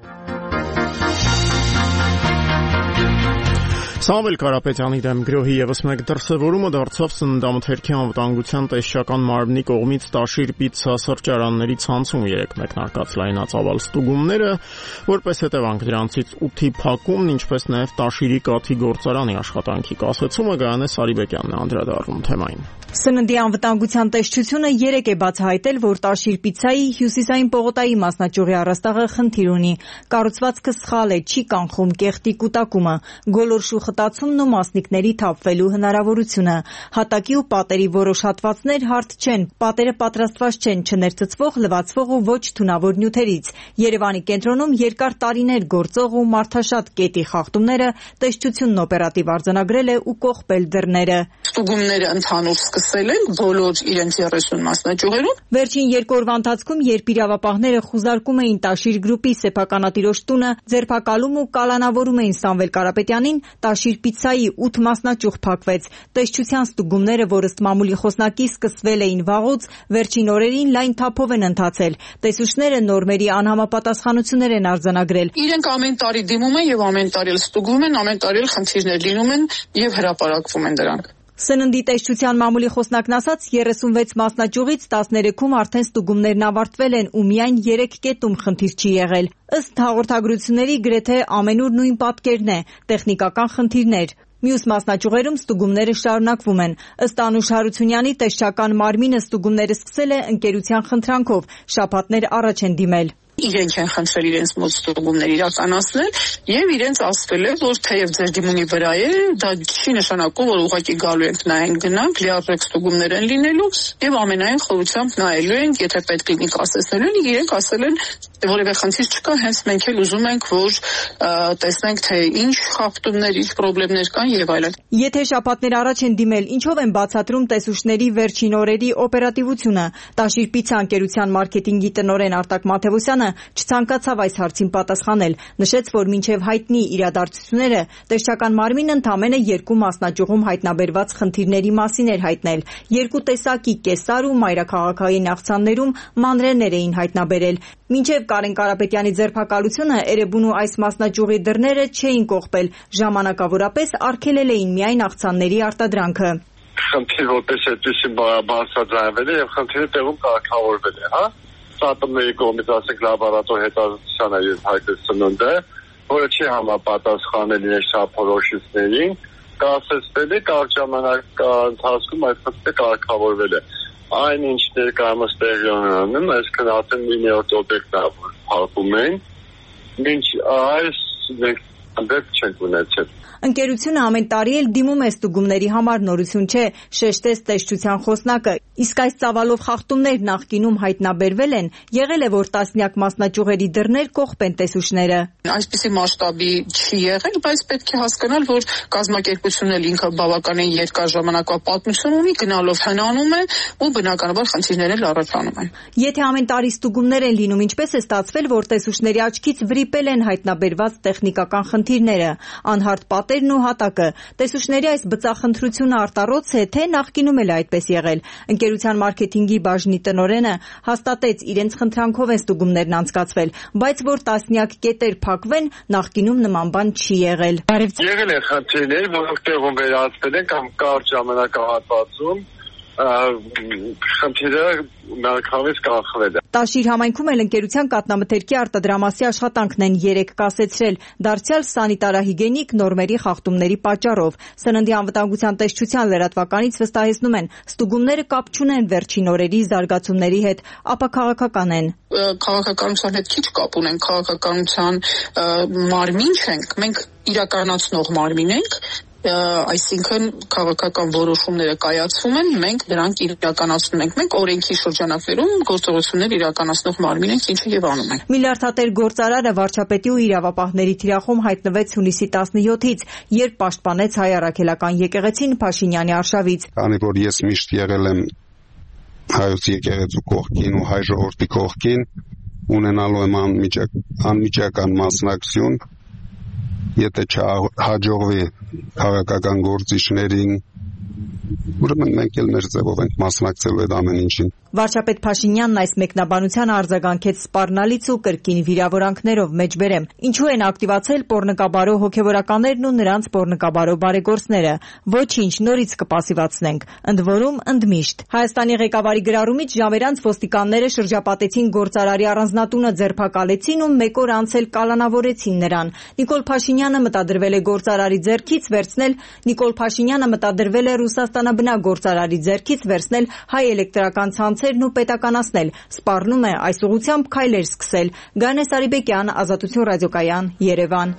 Սամվել Կարապետյանի դեմ գրոհի եւս մեկ դրսևորումը դարձավ սննդամթերքի անվտանգության տեսչական մարմնի կողմից Տաշիր պիցցա սրճարանների ցանցում 3 մեկնարկած լայնածավալ ստուգումները, որպես հետևանք դրանցից 8-ի փակումն, ինչպես նաեւ Տաշիրի կաթի գործարանի աշխատանքի կասեցումը Գայանե Սարիբեկյանն է անդրադառնում թեմային։ Սննդի անվտանգության տեսչությունը 3 է բացահայտել, որ Տաշիր պիցցայի հյուսիսային պողոտայի մասնաճյուղի առաստաղը խնդիր ունի։ Կառուցվածքը սխալ է, չի կանխում կեղտի կուտակումը, գոլորշու խտացումն ու մասնիկների թափվելու հնարավորությունը։ Հատակի ու պատերի որոշ հատվածներ հարթ չեն, պատերը պատրաստված չեն չներծծվող, լվացվող ու ոչ թունավոր նյութերից։ Երևանի կենտրոնում երկար տարիներ գործող ու մարդաշատ կետի խախտումները տեսչությունն օպերատիվ արձանագրել է ու կողպել դռները։ Ստուգումները ընդհանուր սկսել են բոլոր իրենց 30 մասնաճյուղերում։ Վերջին 2 օրվա ընթացքում, երբ իրավապահները խուզարկում էին Տաշիր գրուպի սեփականատիրոջ տունը, ձերբակալում ու կալանավորում էին Սամվել Կարապետյանին, Տաշիր պիցցայի 8 մասնաճյուղ փակվեց։ Տեսչության ստուգումները, որ ըստ մամուլի խոսնակի սկսվել էին վաղուց, վերջին օրերին լայն թափով են ընթացել։ Տեսուչները նորմերի անհամապատասխանություններ են արձանագրել։ Իրենք ամեն տարի դիմում են եւ ամեն տարի էլ ստուգվում են, ամեն տարի էլ խնդիրներ լինում են եւ հրապարակվում են դրանք։ Սննդի տեսչության մամուլի խոսնակն ասաց, 36 մասնաճյուղից 13-ում արդեն ստուգումներն ավարտվել են ու միայն 3 կետում խնդիր չի եղել։ Ըստ հաղորդագրությունների գրեթե ամենուր նույն պատկերն է՝ տեխնիկական խնդիրներ։ Մյուս մասնաճյուղերում ստուգումները շարունակվում են։ Ըստ Անուշ Հարությունյանի, տեսչական մարմինը ստուգումները սկսել է ընկերության խնդրանքով, շաբաթներ առաջ են դիմել։ Իրենք են խնդրել իրենց մոտ ստուգումներ իրականացնել եւ իրենց ասվել է, որ թեև ձեր դիմունի վրա է, դա չի նշանակում, որ ուղղակի գալու ենք նայենք գնանք, լիարժեք ստուգումներ են լինելու եւ ամենայն խորությամբ նայելու ենք, եթե պետք լինի կասեցնելու են, իրենք ասել են որևէ խնդիր չկա, հենց մենք էլ ուզում ենք, որ տեսնենք, թե ինչ խախտումներ, ինչ խնդիրներ կան եւ այլն։ Եթե շաբաթներ առաջ են դիմել, ինչով են բացատրում տեսուչների վերջին օրերի օպերատիվությունը։ Տաշիր պիցցա ընկերության մարքեթինգի տնօրեն Արտակ Մաթեոսյանը չցանկացավ այս հարցին պատասխանել, նշեց, որ մինչև հայտնի իրադարձությունները տեսչական մարմինը ընդամենը 2 մասնաճյուղում հայտնաբերված խնդիրների մասին էր հայտնել։ 2 տեսակի կեսար ու մայրաքաղաքային աղցաններում մանրէներ էին հայտնաբերել։ Մինչև Կարեն Կարապետյանի ձերբակալությունը Էրեբունու այս մասնաճյուղի դռները չէին կողպել, ժամանակավորապես արգելել էին միայն աղցանների արտադրանքը։ Խնդիր որպես այդպեսի բարձրաձայնվել է եւ խնդիրը տեղում կարգավորվել է, հա։ Սատումների կողմից ասենք լաբորատոր հետազոտության է հայտնել սնունդը, որը չի համապատասխանել իրենց չափորոշիչներին, կասեցվել է կարճ ժամանակ ընթացքում այդ խնդիրը կարգավորվել է։ Այնինչ ներկայումս տեղի ունենում, այսինքն արդեն 9-րդ օբյեկտն է փակում են, մինչ այս մենք դեպք չենք ունեցել։ Ընկերությունը ամեն տարի էլ դիմում է ստուգումների համար, նորություն չէ, շեշտեց տեսչության խոսնակը։ Իսկ այս ծավալով խախտումներ նախկինում հայտնաբերվել են, եղել է, որ տասնյակ մասնաճյուղերի դռներ կողպեն տեսուչները։ Այսպիսի մասշտաբի չի եղել, բայց պետք է հասկանալ, որ կազմակերպությունն էլ ինքը բավականին երկար ժամանակվա պատմություն ունի, գնալով հնանում է ու բնականաբար խնդիրներ էլ առաջանում են։ Եթե ամեն տարի ստուգումներ են լինում, ինչպես է ստացվել, որ տեսուչների աչքից վրիպել են հայտնաբերված տեխնիկական խնդիրները, անհարթ պատերն ու հատակը։ Տեսուչների այս բծախնդրությունը արտառոց է, թե նախկինում էլ այդպես եղել։ Ընկերության մարքեթինգի բաժնի տնօրենը հաստատեց, իրենց խնդրանքով են ստուգումներն անցկացվել, բայց որ տասնյակ կետեր փակվեն, նախկինում նման բան չի եղել։ Եղել են խնդիրներ, որոնք տեղում վերացվել են կամ կարճ ժամանակահատվածում խնդիրը միանգամից կանխվել է։ Տաշիր համայնքում էլ ընկերության կաթնամթերքի արտադրամասի աշխատանքն են 3 կասեցրել, դարձյալ սանիտարահիգենիկ նորմերի խախտումների պատճառով։ Սննդի անվտանգության տեսչության լրատվականից վստահեցնում են, ստուգումները կապ չունեն վերջին օրերի զարգացումների հետ, ապա քաղաքական են։ Քաղաքականության հետ քիչ կապ ունեն, քաղաքականության մարմին չենք, մենք իրականացնող մարմին ենք, այսինքն քաղաքական որոշումները կայացվում են, մենք դրանք իրականացնում ենք։ Մենք օրենքի շրջանակներում գործողություններ իրականացնող մարմին ենք, ինչը եւ անում ենք։ Միլիարդատեր գործարարը վարչապետի ու իրավապահների թիրախում հայտնվեց հունիսի 17-ից, երբ պաշտպանեց հայ առաքելական եկեղեցին Փաշինյանի արշավից։ Քանի որ ես միշտ եղել եմ հայոց եկեղեցու կողքին ու հայ ժողովրդի կողքին, ունենալու եմ անմիջական մասնակցություն, եթե չհաջողվի քաղաքական գործիչներին, ուրեմն մենք էլ մեր ձևով ենք մասնակցելու այդ ամեն ինչին։ Վարչապետ Փաշինյանն այս մեկնաբանությանը արձագանքեց սպառնալից ու կրկին վիրավորանքներով մեջբերեմ։ Ինչու են ակտիվացել պոռնկաբարո հոգևորականներն ու նրանց պոռնկաբարո բարեգործները։ Ոչինչ, նորից կպասիվացնենք։ Ընդ որում, ընդմիշտ։ Հայաստանի ղեկավարի գրառումից ժամերանց ոստիկանները շրջապատեցին գործարարի առանձնատունը, ձերբակալեցին ու 1 օր անց էլ կալանավորեցին նրան։ Նիկոլ Փաշինյանը մտադրվել է գործարարի ձեռքից վերցնել Ռուսաստանաբնակ գործարարի ձեռքից վերցնել հայ էլեկտրական ցանցերն ու պետականացնել։ Սպառնում է այս ուղղությամբ քայլեր սկսել։ Գանես Արիբեկյան, Ազատություն ռադիոկայան, Երևան։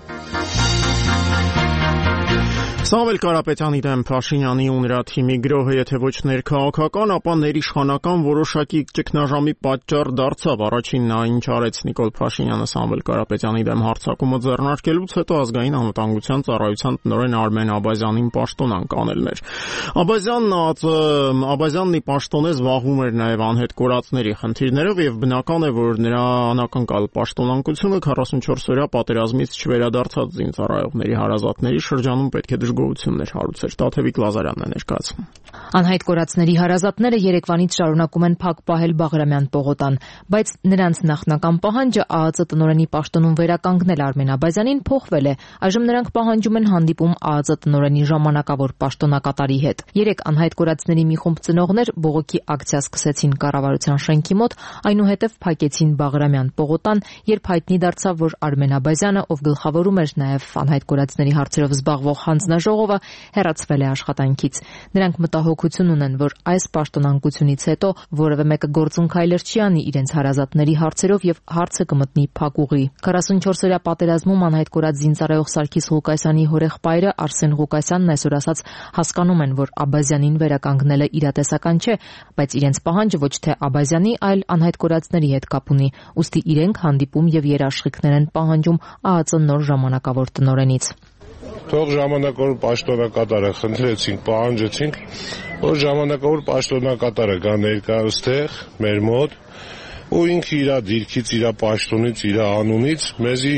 Սամվել Կարապետյանի դեմ Փաշինյանի ու նրա թիմի գրոհը եթե ոչ ներքաղաքական, ապա ներիշխանական որոշակի ճգնաժամի պատճառ դարձավ։ Առաջինն նա ինչ արեց Նիկոլ Փաշինյանը Սամվել Կարապետյանի դեմ հարձակումը ձեռնարկելուց հետո ազգային անվտանգության ծառայության տնօրեն Արմեն Աբազյանին պաշտոնանկ անելն էր։ Աբազյանն ի պաշտոնե զբաղվում էր նաև անհետ կորածների խնդիրներով եւ բնական է, որ նրա անակնկալ պաշտոնանկությունը 44-օրյա պատերազմից չվերադարձած զինծառայողների հարազատների շրջանում պետք է գոյություններ հարուցեր։ Տաթևիկ Լազարյանն է ներկայացնում։ Անհայտ կորածների հարազատները երեկվանից շարունակում են փակ պահել Բաղրամյան պողոտան, բայց նրանց նախնական պահանջը ԱԱԾ տնօրենի պաշտոնում վերականգնել Արմեն Աբազյանին փոխվել է։ Այժմ նրանք պահանջում են հանդիպում ԱԱԾ տնօրենի ժամանակավոր պաշտոնակատարի հետ։ Երեք անհայտ կորածների մի խումբ ծնողներ բողոքի ակցիա սկսեցին կառավարության շենքի մոտ, այնուհետև փակեցին Բաղրամյան պողոտան, երբ հայտնի դարձավ, որ Արմեն Աբազյանը, ով գլխավորում էր նաև անհայտ կորածների հարցերով զբաղվող հանձնաժողովը, հեռացվել է աշխատանքից։ Նրանք մտահոգություն ունեն, որ այս պաշտոնանկությունից հետո որևէ մեկը գործընկայլեր չի անի իրենց հարազատների հարցերով եւ հարցը կմտնի փակուղի։ 44-օրյա պատերազմում անհայտ կորած զինծառայող Սարգիս Ղուկասյանի հորեղբայրը Արսեն Ղուկասյանն այսօր ասաց հասկանում են, որ Աբազյանին վերականգնելը իրատեսական չէ, բայց իրենց պահանջը ոչ թե Աբազյանի, այլ անհայտ կորածների հետ կապ ունի, ուստի իրենք հանդիպում եւ երաշխիքներ են պահանջում ԱԱԾ նոր ժամանակավոր տնօրենից։ Թող ժամանակավոր պաշտոնակատարը խնդրեցինք, պահանջեցինք, որ ժամանակավոր պաշտոնակատարը գա ներկայստեղ մեր մոտ ու ինքը իր դիրքից, իր պաշտոնից, իր անունից մեզի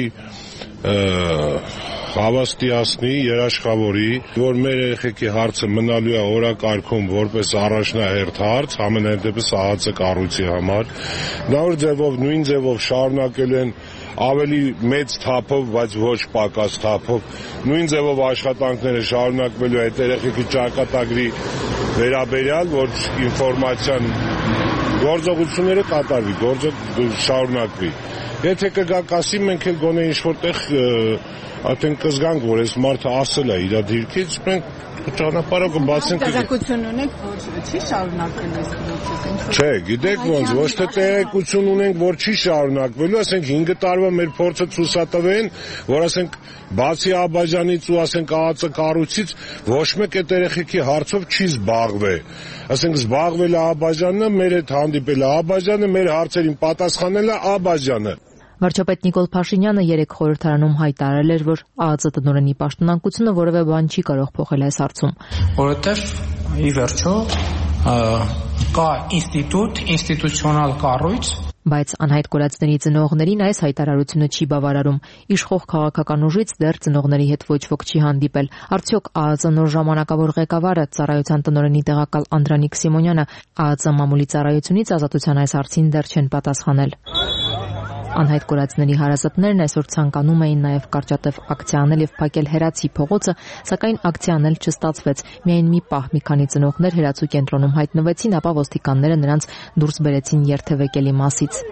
հավաստիացնի, երաշխավորի, որ մեր երեխեքի հարցը մնալու է օրակարգում որպես առաջնահերթ հարց, ամենայն դեպս ԱԱԾ կառույցի համար, նոր ձևով, նույն ձևով շարունակելու են ավելի մեծ թափով, բայց ոչ պակաս թափով, նույն ձևով աշխատանքները շարունակվելու այդ երեխեքի ճակատագրի վերաբերյալ, որ ինֆորմացիան գործողությունները կատարվի, գործը շարունակվի։ Եթե կգաք ասի, մենք էլ գոնե ինչ-որ տեղ արդեն կզգանք, որ այս մարդը ասել է իր դիրքից, մենք ճանապարհը կբացենք։ Տեղեկություն ունենք, որ չի շարունակվել այս process-ը։ Չէ, գիտեք ոնց, ոչ թե տեղեկություն ունենք, որ չի շարունակվելու, ասենք 5 տարվա մեր փորձը ցույցատվեն, որ ասենք բացի Աբազյանից ու ասենք ԱԱԾ կառույցից ոչ մեկ այդ երեխեքի հարցով չի զբաղվել։ Ասենք զբաղվել է Աբազյանը, մեր հետ հանդիպել է Աբազյանը, մեր հարցերին պատասխանել է Աբազյանը։ Վարչապետ Նիկոլ Փաշինյանը երեք խորհրդարանում հայտարարել էր, որ ԱԱԾ տնօրենի պաշտոնակությունը որևէ բան չի կարող փոխել այս հարցում։ Որովհետև ի վերջո կա ինստիտուցիոնալ կառույց, բայց անհայտ կորածների ծնողներին այս հայտարարությունը չի բավարարում։ Իշխող քաղաքական ուժից դեռ ծնողների հետ ոչ ոք չի հանդիպել։ Արդյոք ԱԱԾ նոր ժամանակավոր ղեկավարը ծառայության տնօրենի տեղակալ Անդրանիկ Սիմոնյանը ԱԱԾ մամուլի ծառայությունից ազատության այս հարցին դեռ չեն պատասխանել։ Անհայտ կորածների հարազատներն այսօր ցանկանում էին նաև կարճատև ակցիա անել եւ փակել Հերացի փողոցը, սակայն ակցիա անել չստացվեց։ Միայն մի պահ մի քանի ծնողներ Հերացու կենտրոնում հայտնվեցին, ապա ոստիկանները նրանց դուրս բերեցին երթևեկելի մասից։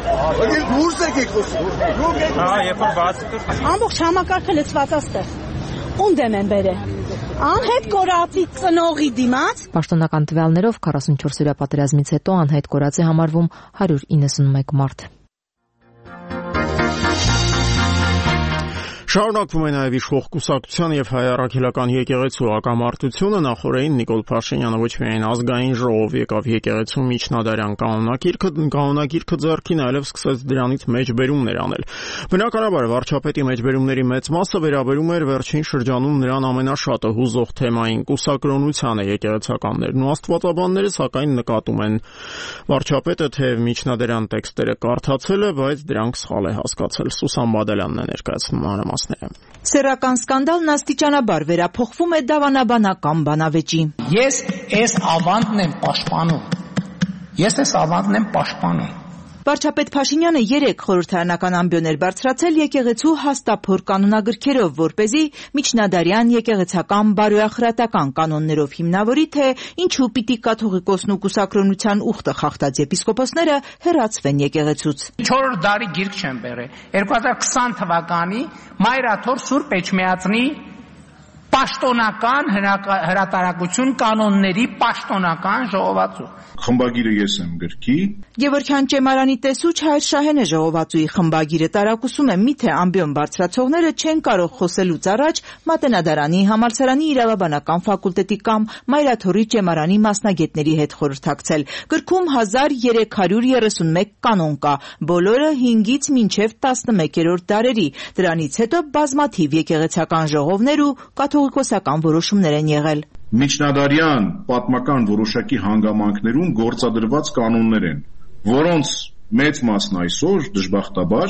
Ամբողջ համակարգը լցված աստեղ։ Ում դեմ են բերել։ Անհայտ կորածի ծնողի դիմաց։ Պաշտոնական տվյալներով 44-օրյա պատերազմից հետո անհայտ կորած է համարվում 191 մարդ։ Շարունակվում է նաև իշխող կուսակցության եւ հայ առաքելական եկեղեցու հակամարտությունը։ Նախորդին Նիկոլ Փաշինյանը ոչ միայն ազգային ժողով եկավ եկեղեցու միջնադարյան կանոնակիրքը ձեռքին, այլև սկսեց դրանից մեջբերումներ անել։ Բնականաբար վարչապետի մեջբերումների մեծ մասը վերաբերում էր վերջին շրջանում նրան ամենաշատը հուզող թեմային կուսակրոնությանը։ Եկեղեցականներն ու աստվածաբանները սակայն նկատում են վարչապետը թեև միջնադարյան տեքստերը կարդացել է, բայց դրանք սխալ է հասկացել։ Սուսան Բադալյանն է ներկայացնում մանրամասները։ Սեռական սկանդալն աստիճանաբար վերափոխվում է դավանաբանական բանավեճի։ Ես այս ավանդն եմ պաշտպանում։ Վարչապետ Փաշինյանը 3 խորհրդարանական ամբիոներ բարձրացել եկեղեցու հաստափոր կանոնագրքերով, որպեսզի միջնադարյան եկեղեցական բարոյախրատական կանոններով հիմնավորի, թե ինչու պիտի կաթողիկոսն ու կուսակրոնության ուխտը խախտած եպիսկոպոսները հեռացվեն եկեղեցուց։ 4 տարի գիրք չեն բերել։ 2020 թվականի Մայրաթոր Սուրբ Էջմիածնի պաշտոնական հրատարակություն կանոնների պաշտոնական ժողովածու։ Խմբագիրը ես եմ գրքի։ Գևորգյան Ճեմարանի տեսուչ Հայր Շահենը ժողովածուի խմբագիրը տարակուսում է, միթե ամբիոն բարձրացողները չեն կարող խոսելուց առաջ Մատենադարանի համալսարանի իրավաբանական ֆակուլտետի կամ Մայրաթորի Ճեմարանի մասնագետների հետ խորհրդակցել։ Գրքում 1331 կանոն կա, բոլորը 5-ից մինչև 11-րդ դարերի։ Դրանից հետո բազմաթիվ եկեղեցական ժողովներ ու կաթողիկոսական որոշումներ են եղել։ Միջնադարյան պատմական որոշակի հանգամանքներում գործադրված կանոններ են, որոնց մեծ մասն այսօր դժբախտաբար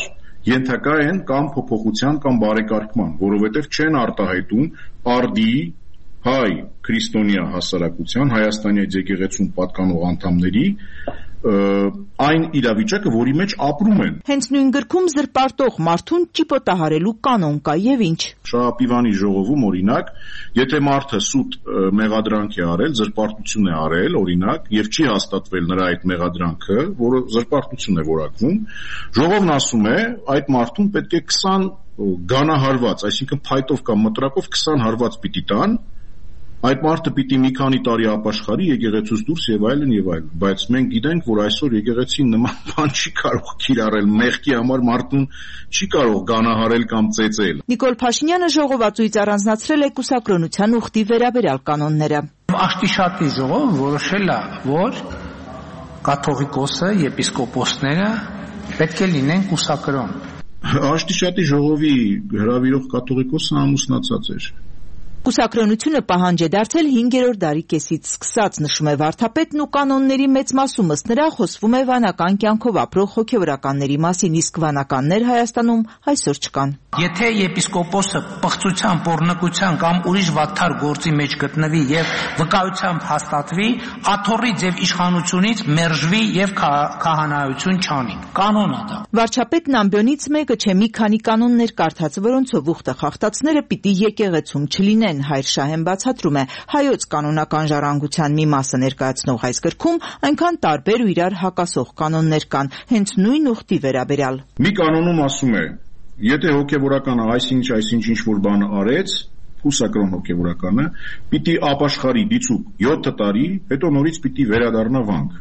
ենթակա են կամ փոփոխության կամ բարեկարգման, որովհետև չեն արտահայտում արդի հայ քրիստոնյա հասարակության հայաստանյան եկեղեցուն պատկանող անդամների այն իրավիճակը, որի մեջ ապրում են։ Հենց նույն գրքում զրպարտող մարդուն ճիպոտահարելու կանոն կա եւ ինչ։ Շահապիվանի ժողովում օրինակ, եթե մարդը սուտ մեղադրանք է արել, զրպարտություն է արել, օրինակ, եւ չի հաստատվել նրա այդ մեղադրանքը, որը զրպարտություն է որակվում, ժողովն ասում է, այդ մարդուն պետք է 20 գանահարված, այսինքն փայտով կամ մտրակով 20 հարված պիտի տան, այդ մարդը պիտի մի քանի տարի ապաշխարի եկեղեցուց դուրս եւ այլն, բայց մենք գիտենք, որ այսօր եկեղեցին նման բան չի կարող կիրառել, մեղքի համար մարդուն չի կարող գանահարել կամ ծեծել։ Նիկոլ Փաշինյանը ժողովածույց առանձնացրել է կուսակրոնության ուխտի վերաբերյալ կանոնները։ Աշտիշատի ժողովը որոշել է, որ կաթողիկոսը, եպիսկոպոսները պետք է լինեն կուսակրոն։ Աշտիշատի ժողովի հրավիրող կաթողիկոսը ամուսնացած էր։ Կուսակրոնությունը պահանջ է դարձել 5-րդ դարի կեսից սկսած, նշում է վարդապետն, ու կանոնների մեծ մասում ըստ նրա խոսվում է վանական կյանքով ապրող հոգևորականների մասին, իսկ վանականներ Հայաստանում այսօր չկան։ Եթե եպիսկոպոսը պղծության, պոռնկության կամ ուրիշ վատթար գործի մեջ գտնվի եւ վկայությամբ հաստատվի, աթոռից եւ իշխանությունից մերժվի եւ քահանայություն չանի։ Կանոն է դա։ Վարչապետն ամբյոնից մեկը չէ, մի քանի կանոններ կարդաց, որոնցով ուխտը խախտածները պիտի եկեղեցում չլինեն։ Հայր Շահեն բացատրում է, հայոց կանոնական ժառանգության մի մասը ներկայացնող այս գրքում այնքան տարբեր ու իրար հակասող կանոններ կան, հենց նույն ուխտի վերաբերյալ։ Մի կանոնում ասում է, եթե հոգևորականը այսինչ ինչ-որ բան արեց, կուսակրոն հոգևորականը, պիտի ապաշխարի դիցուկ 7 տարի, հետո նորից պիտի վերադառնա վանք։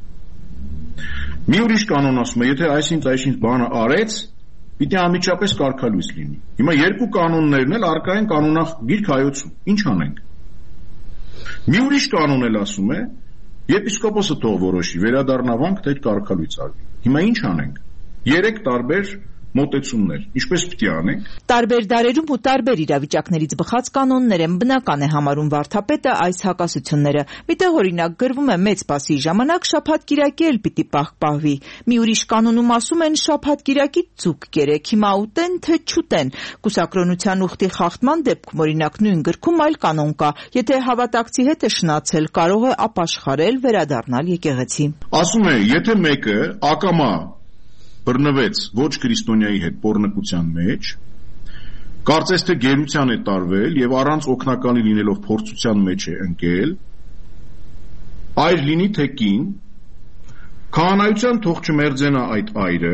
Մի ուրիշ կանոն ասում է, եթե այսինչ բանը արեց, պիտի անմիջապես կարգալույս լինի։ Հիմա երկու կանոններն էլ առկա են կանոնագիրք հայոցում։ Ինչ անենք։ Մի ուրիշ կանոն էլ ասում է, եպիսկոպոսը թող որոշի, վերադառնավանք թե կարգալույս արվի։ Հիմա ինչ անենք։ 3 տարբեր մոտեցումներ, ինչպես պիտի անենք։ Տարբեր դարերում ու տարբեր իրավիճակներից բխած կանոններ են, բնական է համարում վարդապետը այս հակասությունները։ Միտեղ օրինակ գրվում է մեծ պասի ժամանակ շաբաթ-կիրակի էլ պիտի պահպահվի։ Մի ուրիշ կանոնում ասում են շաբաթ-կիրակի ցուկ կերեք, հիմա ուտեն թե չուտեն։ Կուսակրոնության ուխտի խախտման դեպքում օրինակ նույն գրքում այլ կանոն կա, եթե հավատակցի հետ է շնացել, կարող է ապաշխարել, վերադառնալ եկեղեցի։ Ասում է, եթե մեկը ակամա բռնվեց ոչ քրիստոնյայի հետ պոռնկության մեջ, կարծես թե գերության է տարվել եւ առանց օգնականի լինելով փորձության մեջ է ընկել, այր լինի թե կին, քահանայության թող չմերձենա այդ այրը,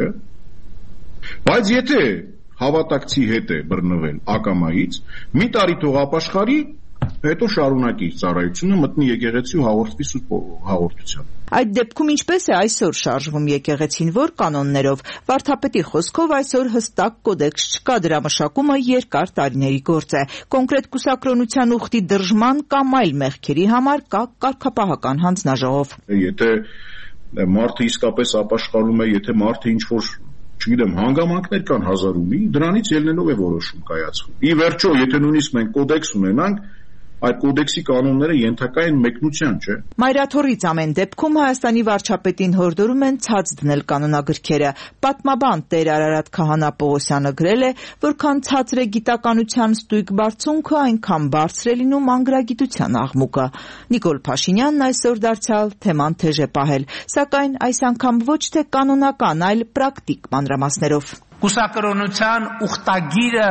բայց եթե հավատակցի հետ է բռնվել ակամայից, մի տարի թող ապաշխարի, հետո շարունակի ծառայությունը, մտնի եկեղեցի ու հաղորդվի սուրբ հաղորդության։ Այդ դեպքում ինչպես է այսօր շարժվում եկեղեցին, որ կանոններով։ Վարդապետի խոսքով այսօր հստակ կոդեքս չկա, դրա մշակումը երկար տարիների գործ է։ Կոնկրետ կուսակրոնության ուխտի դրժման կամ այլ մեղքերի համար կա կարգապահական հանձնաժողով։ Եթե մարդը իսկապես ապաշխարում է, եթե մարդը ինչ-որ չգիտեմ, հանգամանքներ կան հազարումի, դրանից ելնելով է որոշում կայացվում։ Ի վերջո, եթե նույնիսկ մենք կոդեքս ունենանք, այդ կոդեքսի կանոնները ենթակա են մեկնության, չէ՞։ Մայրաթորից ամեն դեպքում Հայաստանի վարչապետին հորդորում են ցած դնել կանոնագրքերը։ Պատմաբան Տեր Արարատ Քահանա Պողոսյանը գրել է, որքան ցածր է գիտականության ստույգ բարձունքը, այնքան բարձր է լինում անգրագիտության աղմուկը։ Նիկոլ Փաշինյանն այսօր դարձյալ թեման թեժ է պահել, սակայն այս անգամ ոչ թե կանոնական, այլ պրակտիկ մանրամասներով։ Կուսակրոնության ուխտագիրը,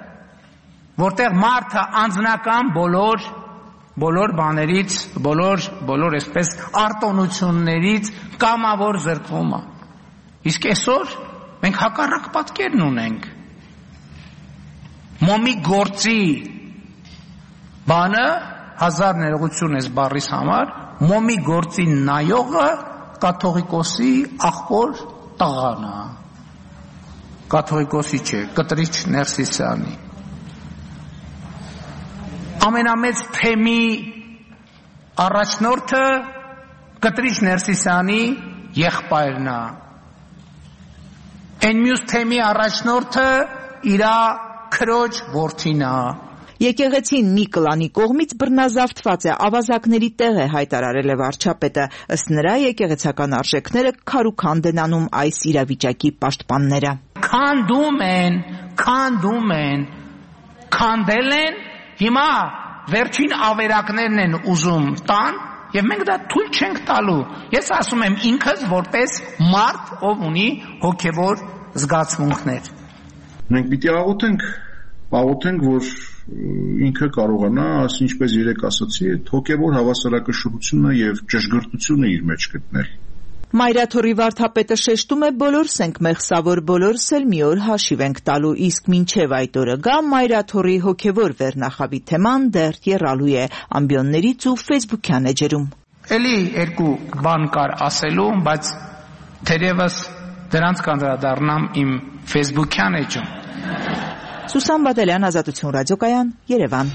որտեղ մարդը անձնական բոլոր բաներից, բոլոր այսպես արտոնություններից կամավոր զրկվում է։ Իսկ այսօր մենք հակառակ պատկերն ունենք։ Մոմի գործի բանը, հազար ներողություն ես բառիս համար, մոմի գործի նայողը կաթողիկոսի աղբոր տղան է։ Կաթողիկոսի չէ, Կտրիչ Ներսիսյանի։ Ամենամեծ թեմի առաջնորդը Կտրիչ Ներսիսյանի եղբայրն է։ Այն մյուս թեմի առաջնորդը իրա քրոջ որդին է։ Եկեղեցին մի կլանի կողմից բռնազավթված է, ավազակների տեղ է հայտարարել է վարչապետը։ Ըստ նրա եկեղեցական արժեքները քարուքանդ են անում այս իրավիճակի պաշտպանները։ քանդում են, քանդել են, հիմա վերջին ավերակներն են ուզում տան եւ մենք դա թույլ չենք տալու։ Ես ասում եմ ինքս որպես մարդ, ով ունի հոգեվոր զգացմունքներ։ Մենք պիտի աղոթենք, որ ինքը կարողանա, ինչպես երեք ասացի, այդ հոգեվոր հավասարակշռությունը եւ ճշգրտությունը իր մեջ գտնել։ Մայրաթորի վարդապետը շեշտում է բոլորս ենք մեղսավոր, բոլորս էլ մի օր հաշիվ ենք տալու, իսկ մինչև այդ օրը գա Մայրաթորի հոգևոր վերնախավի թեման դեռ եռալու է ամբիոններից ու ֆեյսբուքյան էջերում։ Էլի երկու բան կար ասելու, բայց թերևս դրանց կանդրադառնամ իմ ֆեյսբուքյան էջում։ Սուսան Բադելյան, Ազատություն ռադիոկայան, Երևան։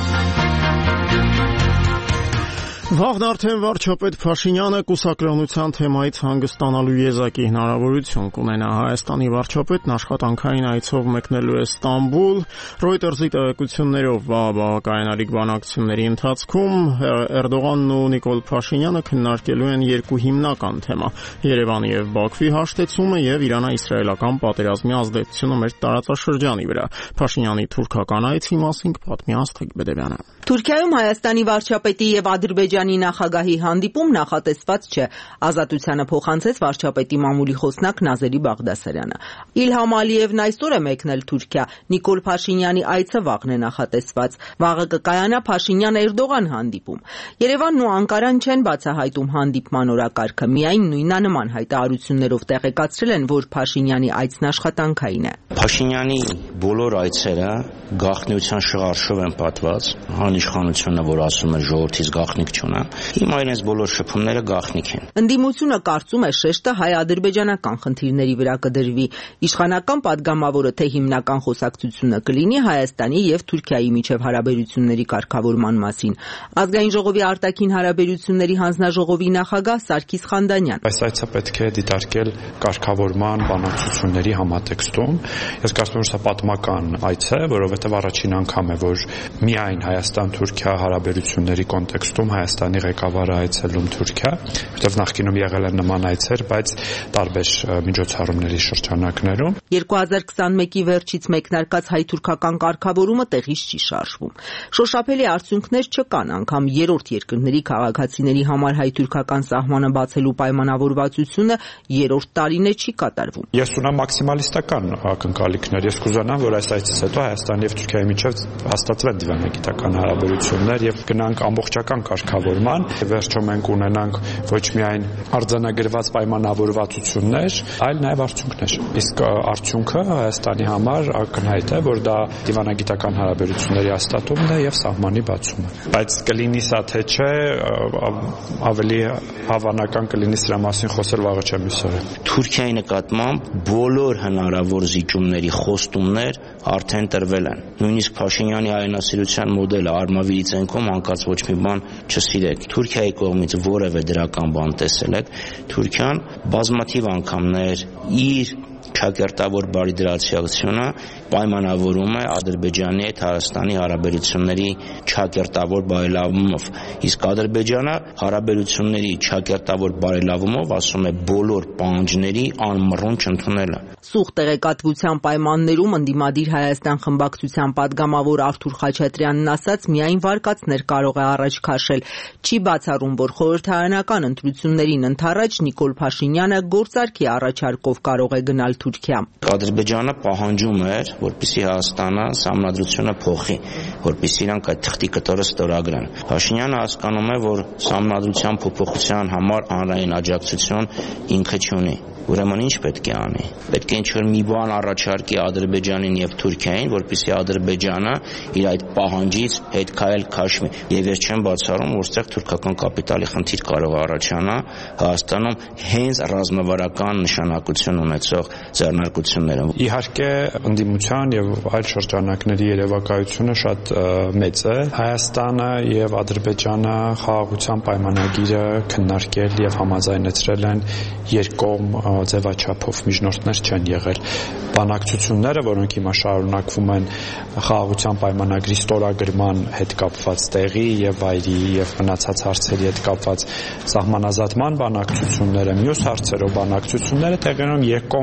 Վաղն արդեն վարչապետ Փաշինյանը կուսակրոնության թեմայից հանգստանալու եզակի հնարավորություն կունենա։ Հայաստանի վարչապետն աշխատանքային այցով մեկնելու է Ստամբուլ։ Reuters-ի տեղեկություններով բաղկայանալիք բանակցությունների ընթացքում Էրդողանն ու Նիկոլ Փաշինյանը քննարկելու են երկու հիմնական թեմա՝ Երևանի եւ Բաքվի հաշտեցումը եւ Իրано-իսրայելական պատերազմի ազդեցությունը մեր տարածաշրջանի վրա։ Փաշինյանի թուրքական այցի մասին կպատմի Աստղիկ Բեդևյանը։ Թուրքիայում Հայաստանի վարչապետի եւ Ադրբեջանի նախագահի հանդիպում նախատեսված չէ։ Ազատությանը փոխանցեց վարչապետի մամուլի խոսնակ Նազերի Բաղդասարյանը։ Իլհամ Ալիևն այսօր է մեկնել Թուրքիա։ Նիկոլ Փաշինյանի այցը վաղն է նախատեսված։ Վաղը կկայանա Փաշինյան-Էրդողան հանդիպում։ Երևանն ու Անկարան չեն բացահայտում հանդիպման օրակարգը, միայն նույնանման հայտարարություններով տեղեկացրել են, որ Փաշինյանի այցն աշխատանքային է։ Փաշինյանի բոլոր այցերը գաղտնիության շղարշով են պատված, անիշխանությունը, որ ասում է ժողովրդից գաղտնիք չունեմ, հիմա այնպես բոլոր շփումները գաղտնիք են։ Ընդդիմությունը կարծում է շեշտը հայ-ադրբեջանական խնդիրների վրա կդրվի։ Իշխանական падգամավորը թե հիմնական խոսակցությունը կլինի Հայաստանի եւ Թուրքիայի միջև հարաբերությունների կարգավորման մասին։ Ազգային ժողովի արտաքին հարաբերությունների հանձնաժողովի նախագահ Սարգիս Խանդանյան։ Այս այցը պետք է դիտարկել կարգավորման բանակցությունների համատեքստում։ Ես կարծում եմ, որ սա պատմական այց է, որովհետև առաջին անգամ է, որ միայն Հայաստան-Թուրքիա հարաբերությունների կոնտեքստում Հայաստանի ղեկավարը այցելում Թուրքիա, որտեղ նախկինում եղել են նման այցեր, բայց տարբեր միջոցառումների շրջանակներում։ 2021-ի վերջից մեկնարկած հայ-թուրքական կարգավորումը տեղից չի շարժվում։ Շոշափելի արդյունքներ չկան, անգամ երրորդ երկրների քաղաքացիների համար հայ-թուրքական սահմանը բացելու պայմանավորվածությունը երրորդ տարին է չի կատարվում։ Ես ունեմ մաքսիմալիստական ակնկալիքներ։ Ես կուզանամ, որ այս այցից հետո Հայաստանի եւ Թուրքիայի միջև հաստատվեն դիվանագիտական հարաբերություններ եւ գնանք ամբողջական կարգավորման, վերջում մենք ունենանք ոչ միայն արձանագրված պայմանավորվածություններ, այլ նաեւ արդյունքներ։ Իսկ արդյունքը Հայաստանի համար ակնհայտ է, որ դա դիվանագիտական հարաբերությունների հաստատումն է եւ սահմանի բացումը։ Բայց կլինի սա թե չէ, ավելի հավանական կլինի սրա մասին խոսել վաղը չէ մյուս օրը։ Թուրքիայի նկատմամբ բոլոր հնարավոր զիջումների խոստումներ արդեն տրվել են։ Նույնիսկ Փաշինյանի հայրենասիրության մոդելը Արմավիրի ցենքում հանկարծ ոչ մի բան չսիրեք։ Թուրքիայի կողմից որևէ դրական բան տեսել եք, Թուրքիան բազմաթիվ անգամներ իր ճակերտավոր բարիդրացիությունը պայմանավորում է Ադրբեջանի հետ Հայաստանի հարաբերությունների ճակերտավոր բարելավումով։ Իսկ Ադրբեջանը հարաբերությունների ճակերտավոր բարելավումով ասում է բոլոր պահանջների անմռունչ ընդունելը։ Սուղ տեղեկատվության պայմաններում ընդդիմադիր Հայաստան խմբակցության падգամավոր Արթուր Խաչատրյանն ասաց, միայն վարկածներ կարող է առաջ քաշել։ Չի բացառում, որ խորհրդարանական ընտրություններին ընդառաջ Նիկոլ Փաշինյանը գործարքի առաջարկով կարող է գնալ Թուրքիա։ Ադրբեջանը պահանջում էր, որպեսզի Հայաստանը սահմանադրությունը փոխի, որպեսզի իրանք այդ թղթի կտորը ստորագրեն։ Փաշինյանը հասկանում է, որ սահմանադրության փոփոխության համար հանրային աջակցություն ինքը չունի։ Ուրեմն ինչ պետք է անի։ Պետք է ինչ-որ մի բան առաջարկի Ադրբեջանին եւ Թուրքիային, որպեսզի Ադրբեջանը իր այդ պահանջից հետ քաշվի։ Եվ ես չեմ բացառում, որ այստեղ թուրքական կապիտալի խնդիր կարող է առաջանա Հայաստանում հենց ռազմավարական նշանակություն ունեցող ձեռնարկությունները։ Իհարկե, ընդդիմության եւ այլ շրջանակների երևակայությունը շատ մեծ է։ Հայաստանը եւ Ադրբեջանը խաղաղության պայմանագիրը քննարկել եւ համաձայնեցրել են երկկողմ ձևաչափով, միջնորդներ չեն եղել։ Բանակցությունները, որոնք հիմա շարունակվում են խաղաղության պայմանագրի ստորագրման հետ կապված տեղի եւ վայրի եւ մնացած հարցերի հետ կապված սահմանազատման բանակցությունները, մյուս հարցերով բանակցությունները տեղի ունեն երկկողմ ֆորմատներում։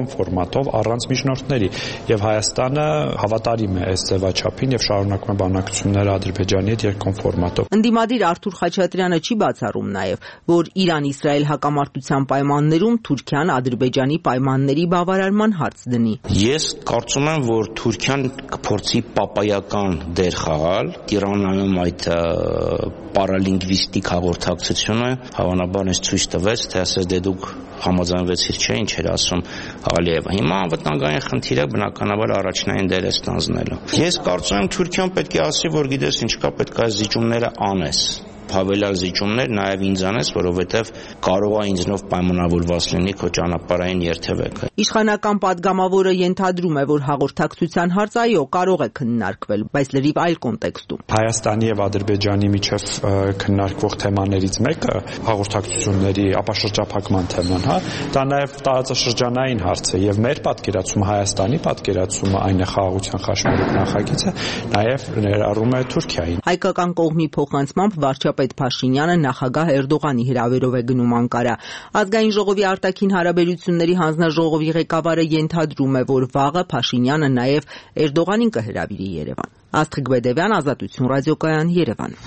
ֆորմատով առանց միջնորդների եւ Հայաստանը հավատարիմ է այս ձևաչափին եւ շարունակում է բանակցությունները Ադրբեջանի հետ երկկողմ ֆորմատով։ Ընդդիմադիր Արթուր Խաչատրյանը չի բացառում նաեւ, որ Իրան-Իսրայել հակամարտության պայմաններում Թուրքիան Ադրբեջանի պայմանների բավարարման հարց դնի։ Ես կարծում եմ, որ Թուրքիան կփորձի պապայական դեր խաղալ Իրանանում այդ պարալինգվիստիկ հաղորդակցությունը հավանաբար ինձ ցույց տվեց, թե ասես դե դուք համաձայնվեցիր, չէ, ինչ էր ասում Ալիևը։ Հիմա անվտանգային խնդիրը բնականաբար առաջնային դեր է ստանձնելու։ Ես կարծում եմ Թուրքիան պետք է ասի, որ գիտես ինչ կա, պետք է զիջումները անես։ Հավելյալ զիջումներ նաև ինձանից, որովհետև կարող է ինձնով պայմանավորված լինի քո ճանապարհային երթևեկը։ Իշխանական падգամավորը ենթադրում է, որ հաղորդակցության հարցը այո կարող է քննարկվել, բայց լրիվ այլ կոնտեքստում։ Հայաստանի եւ Ադրբեջանի միջև քննարկվող թեմաներից մեկը հաղորդակցությունների ապաշրջափակման թեման, դա նաև տարածաշրջանային հարց է եւ մեր պատկերացումը, Հայաստանի պատկերացումը, այն է խաղաղության խաչմերուկ նախագիծը, նաև ներառում է Թուրքիային։ Հայկական կողմի փոխանցմամբ վարչապետ Փաշինյանը նախագահ Էրդողանի հրավերով է գնում Անկարա։ Ազգային ժողովի արտաքին հարաբերությունների հանձնաժողովի ղեկավարը ենթադրում է, որ վաղը Փաշինյանը նաև Էրդողանին կհրավիրի Երևան։ Աստղիկ Բեդևյան, Ազատություն ռադիոկայան, Երևան։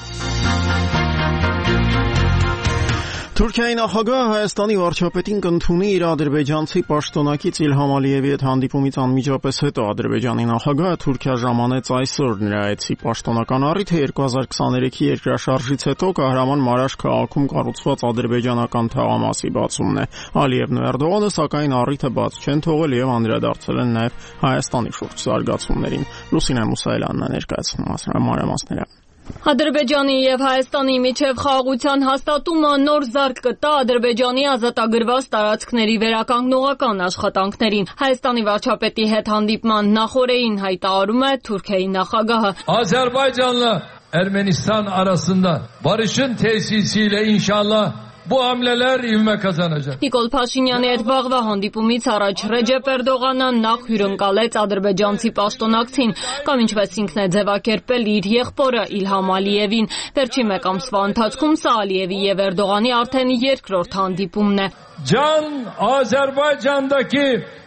Թուրքիայի նախագահը Հայաստանի վարչապետին կընդունի իր ադրբեջանցի պաշտոնակից Իլհամ Ալիևի հետ հանդիպումից անմիջապես հետո Ադրբեջանի նախագահը Թուրքիա ժամանեց այսօր նրա այցի պաշտոնական առիթը 2023-ի երկրաշարժից հետո Կահրաման Մարաշ քաղաքում կառուցված ադրբեջանական թաղամասի բացումն է։ Ալիևն ու Էրդողանը սակայն առիթը բաց չեն թողել եւ անդրադարձել են նաեւ Հայաստանի շուրջ զարգացումներին։ Լուսինե Մուսայելյանն է ներկայացնում մանրամասները։ Ադրբեջանի եւ Հայաստանի միջև խաղաղության հաստատումը նոր զարկ կտա Ադրբեջանի ազատագրված տարածքների վերականգնողական աշխատանքներին։ Հայաստանի վարչապետի հետ հանդիպման նախօրեին հայտարարում է Թուրքիայի նախագահը. Azerbaycan'la Ermenistan arasında barışın tesisiyle inşallah bu hamleler ivme kazanacak. Նիկոլ Փաշինյանի հետ վաղվա հանդիպումից առաջ Ռեջեփ Էրդողանը նախ հյուրընկալեց ադրբեջանցի պաշտոնակցին, կամ ինչպես ինքն է ձևակերպել իր եղբորը Իլհամ Ալիևին։ Վերջին մեկ ամսվա ընթացքում սա Ալիևի եւ Էրդողանի արդեն երկրորդ հանդիպումն է։ Can Azerbaycan'daki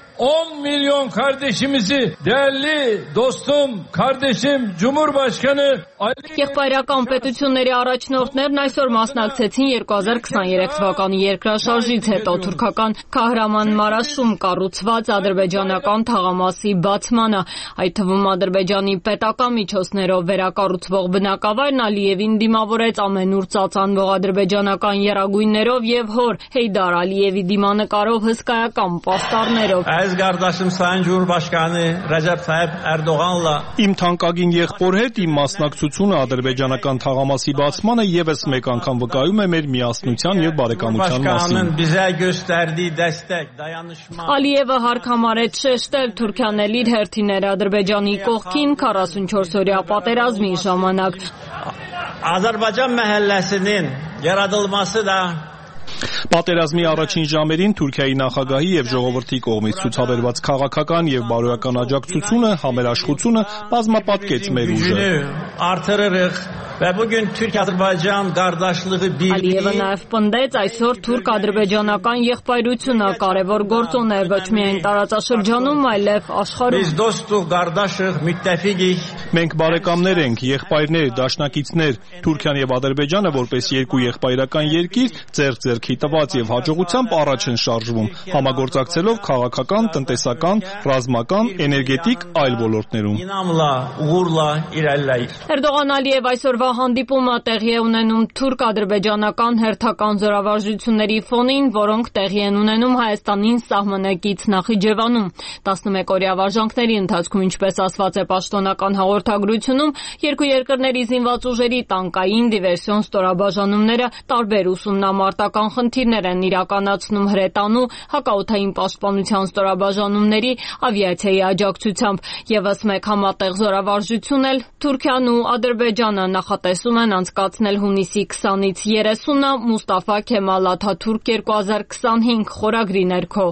10 milyon kardeşimizi değerli dostum, kardeşim, Cumhurbaşkanı Եղբայրական պետությունների առաջնորդներն այսօր մասնակցեցին 2023 թվականի երկրաշարժից հետո թուրքական Կահրաման Մարաշում կառուցված ադրբեջանական թաղամասի բացմանը, այդ թվում Ադրբեջանի պետական միջոցներով վերակառուցվող բնակավայրն Ալիևին դիմավորեց ամենուր ծածանվող ադրբեջանական եռագույններով եւ հոր Հեյդար Ալիևի դիմանկարով հսկայական պաստառներով։ Այս գարդաշım Sayın Cumhurbaşkanı Recep Tayyip Erdoğan'la Իմ թանկագին եղբոր հետ իմ մասնակցությունը ադրբեջանական թաղամասի բացմանը եւս մեկ անգամ վկայում է մեր միասնության եւ բարեկամության մասին։ Bizə göstərdiyi dəstək, dayanışma Ալիևը հարկ համարեց շեշտել Թուրքիան էլ իր հերթին էր Ադրբեջանի կողքին 44-օրյա պատերազմի ժամանակ։ Azərbaycan məhəlləsinin yaradılması da Պատերազմի առաջին ժամերին Թուրքիայի նախագահի եւ ժողովրդի կողմից ցուցաբերված քաղաքական եւ բարոյական աջակցությունը, համերաշխությունը բազմապատկեց մեր ուժը։ Artırırıq və bu gün Türk-Azərbaycan qardaşlığı birliyi Ալիևը նաեւ պնդեց այսօր թուրք-ադրբեջանական եղբայրությունը կարևոր գործոն է ոչ միայն տարածաշրջանում, այլև աշխարհում։ Biz dostuq, qardaşıq, müttəfiqik։ Մենք բարեկամներ ենք, եղբայրներ, դաշնակիցներ։ Թուրքիան եւ Ադրբեջանը որպես երկու եղբայրական երկիր ձեռք-ձեռքի տված եւ հաջողությամբ առաջ են շարժվում, համագործակցելով քաղաքական, տնտեսական, ռազմական, էներգետիկ այլ ոլորտներում։ İnamla, uğurla irəliləyir։ Էրդողան Ալիև այսօրվա հանդիպումը տեղի է ունենում թուրք-ադրբեջանական հերթական զորավարժությունների ֆոնին, որոնք տեղի են ունենում Հայաստանին սահմանակից Նախիջևանում։ 11-օրյա վարժանքների ընթացքում, ինչպես ասված է պաշտոնական հաղորդագրությունում, երկու երկրների զինված ուժերի տանկային դիվերսիոն ստորաբաժանումները տարբեր ուսումնամարտական խնդիրներ են իրականացնում հրետանու, հակաօդային պաշտպանության ստորաբաժանումների, ավիացիայի աջակցությամբ։ Եվս մեկ համատեղ զորավարժություն էլ Թուրքիան ու Ադրբեջանը նախատեսում են անցկացնել հունիսի 20-ից 30-ը Մուստաֆա Քեմալ Աթաթուրք 2025 խորագրի ներքո։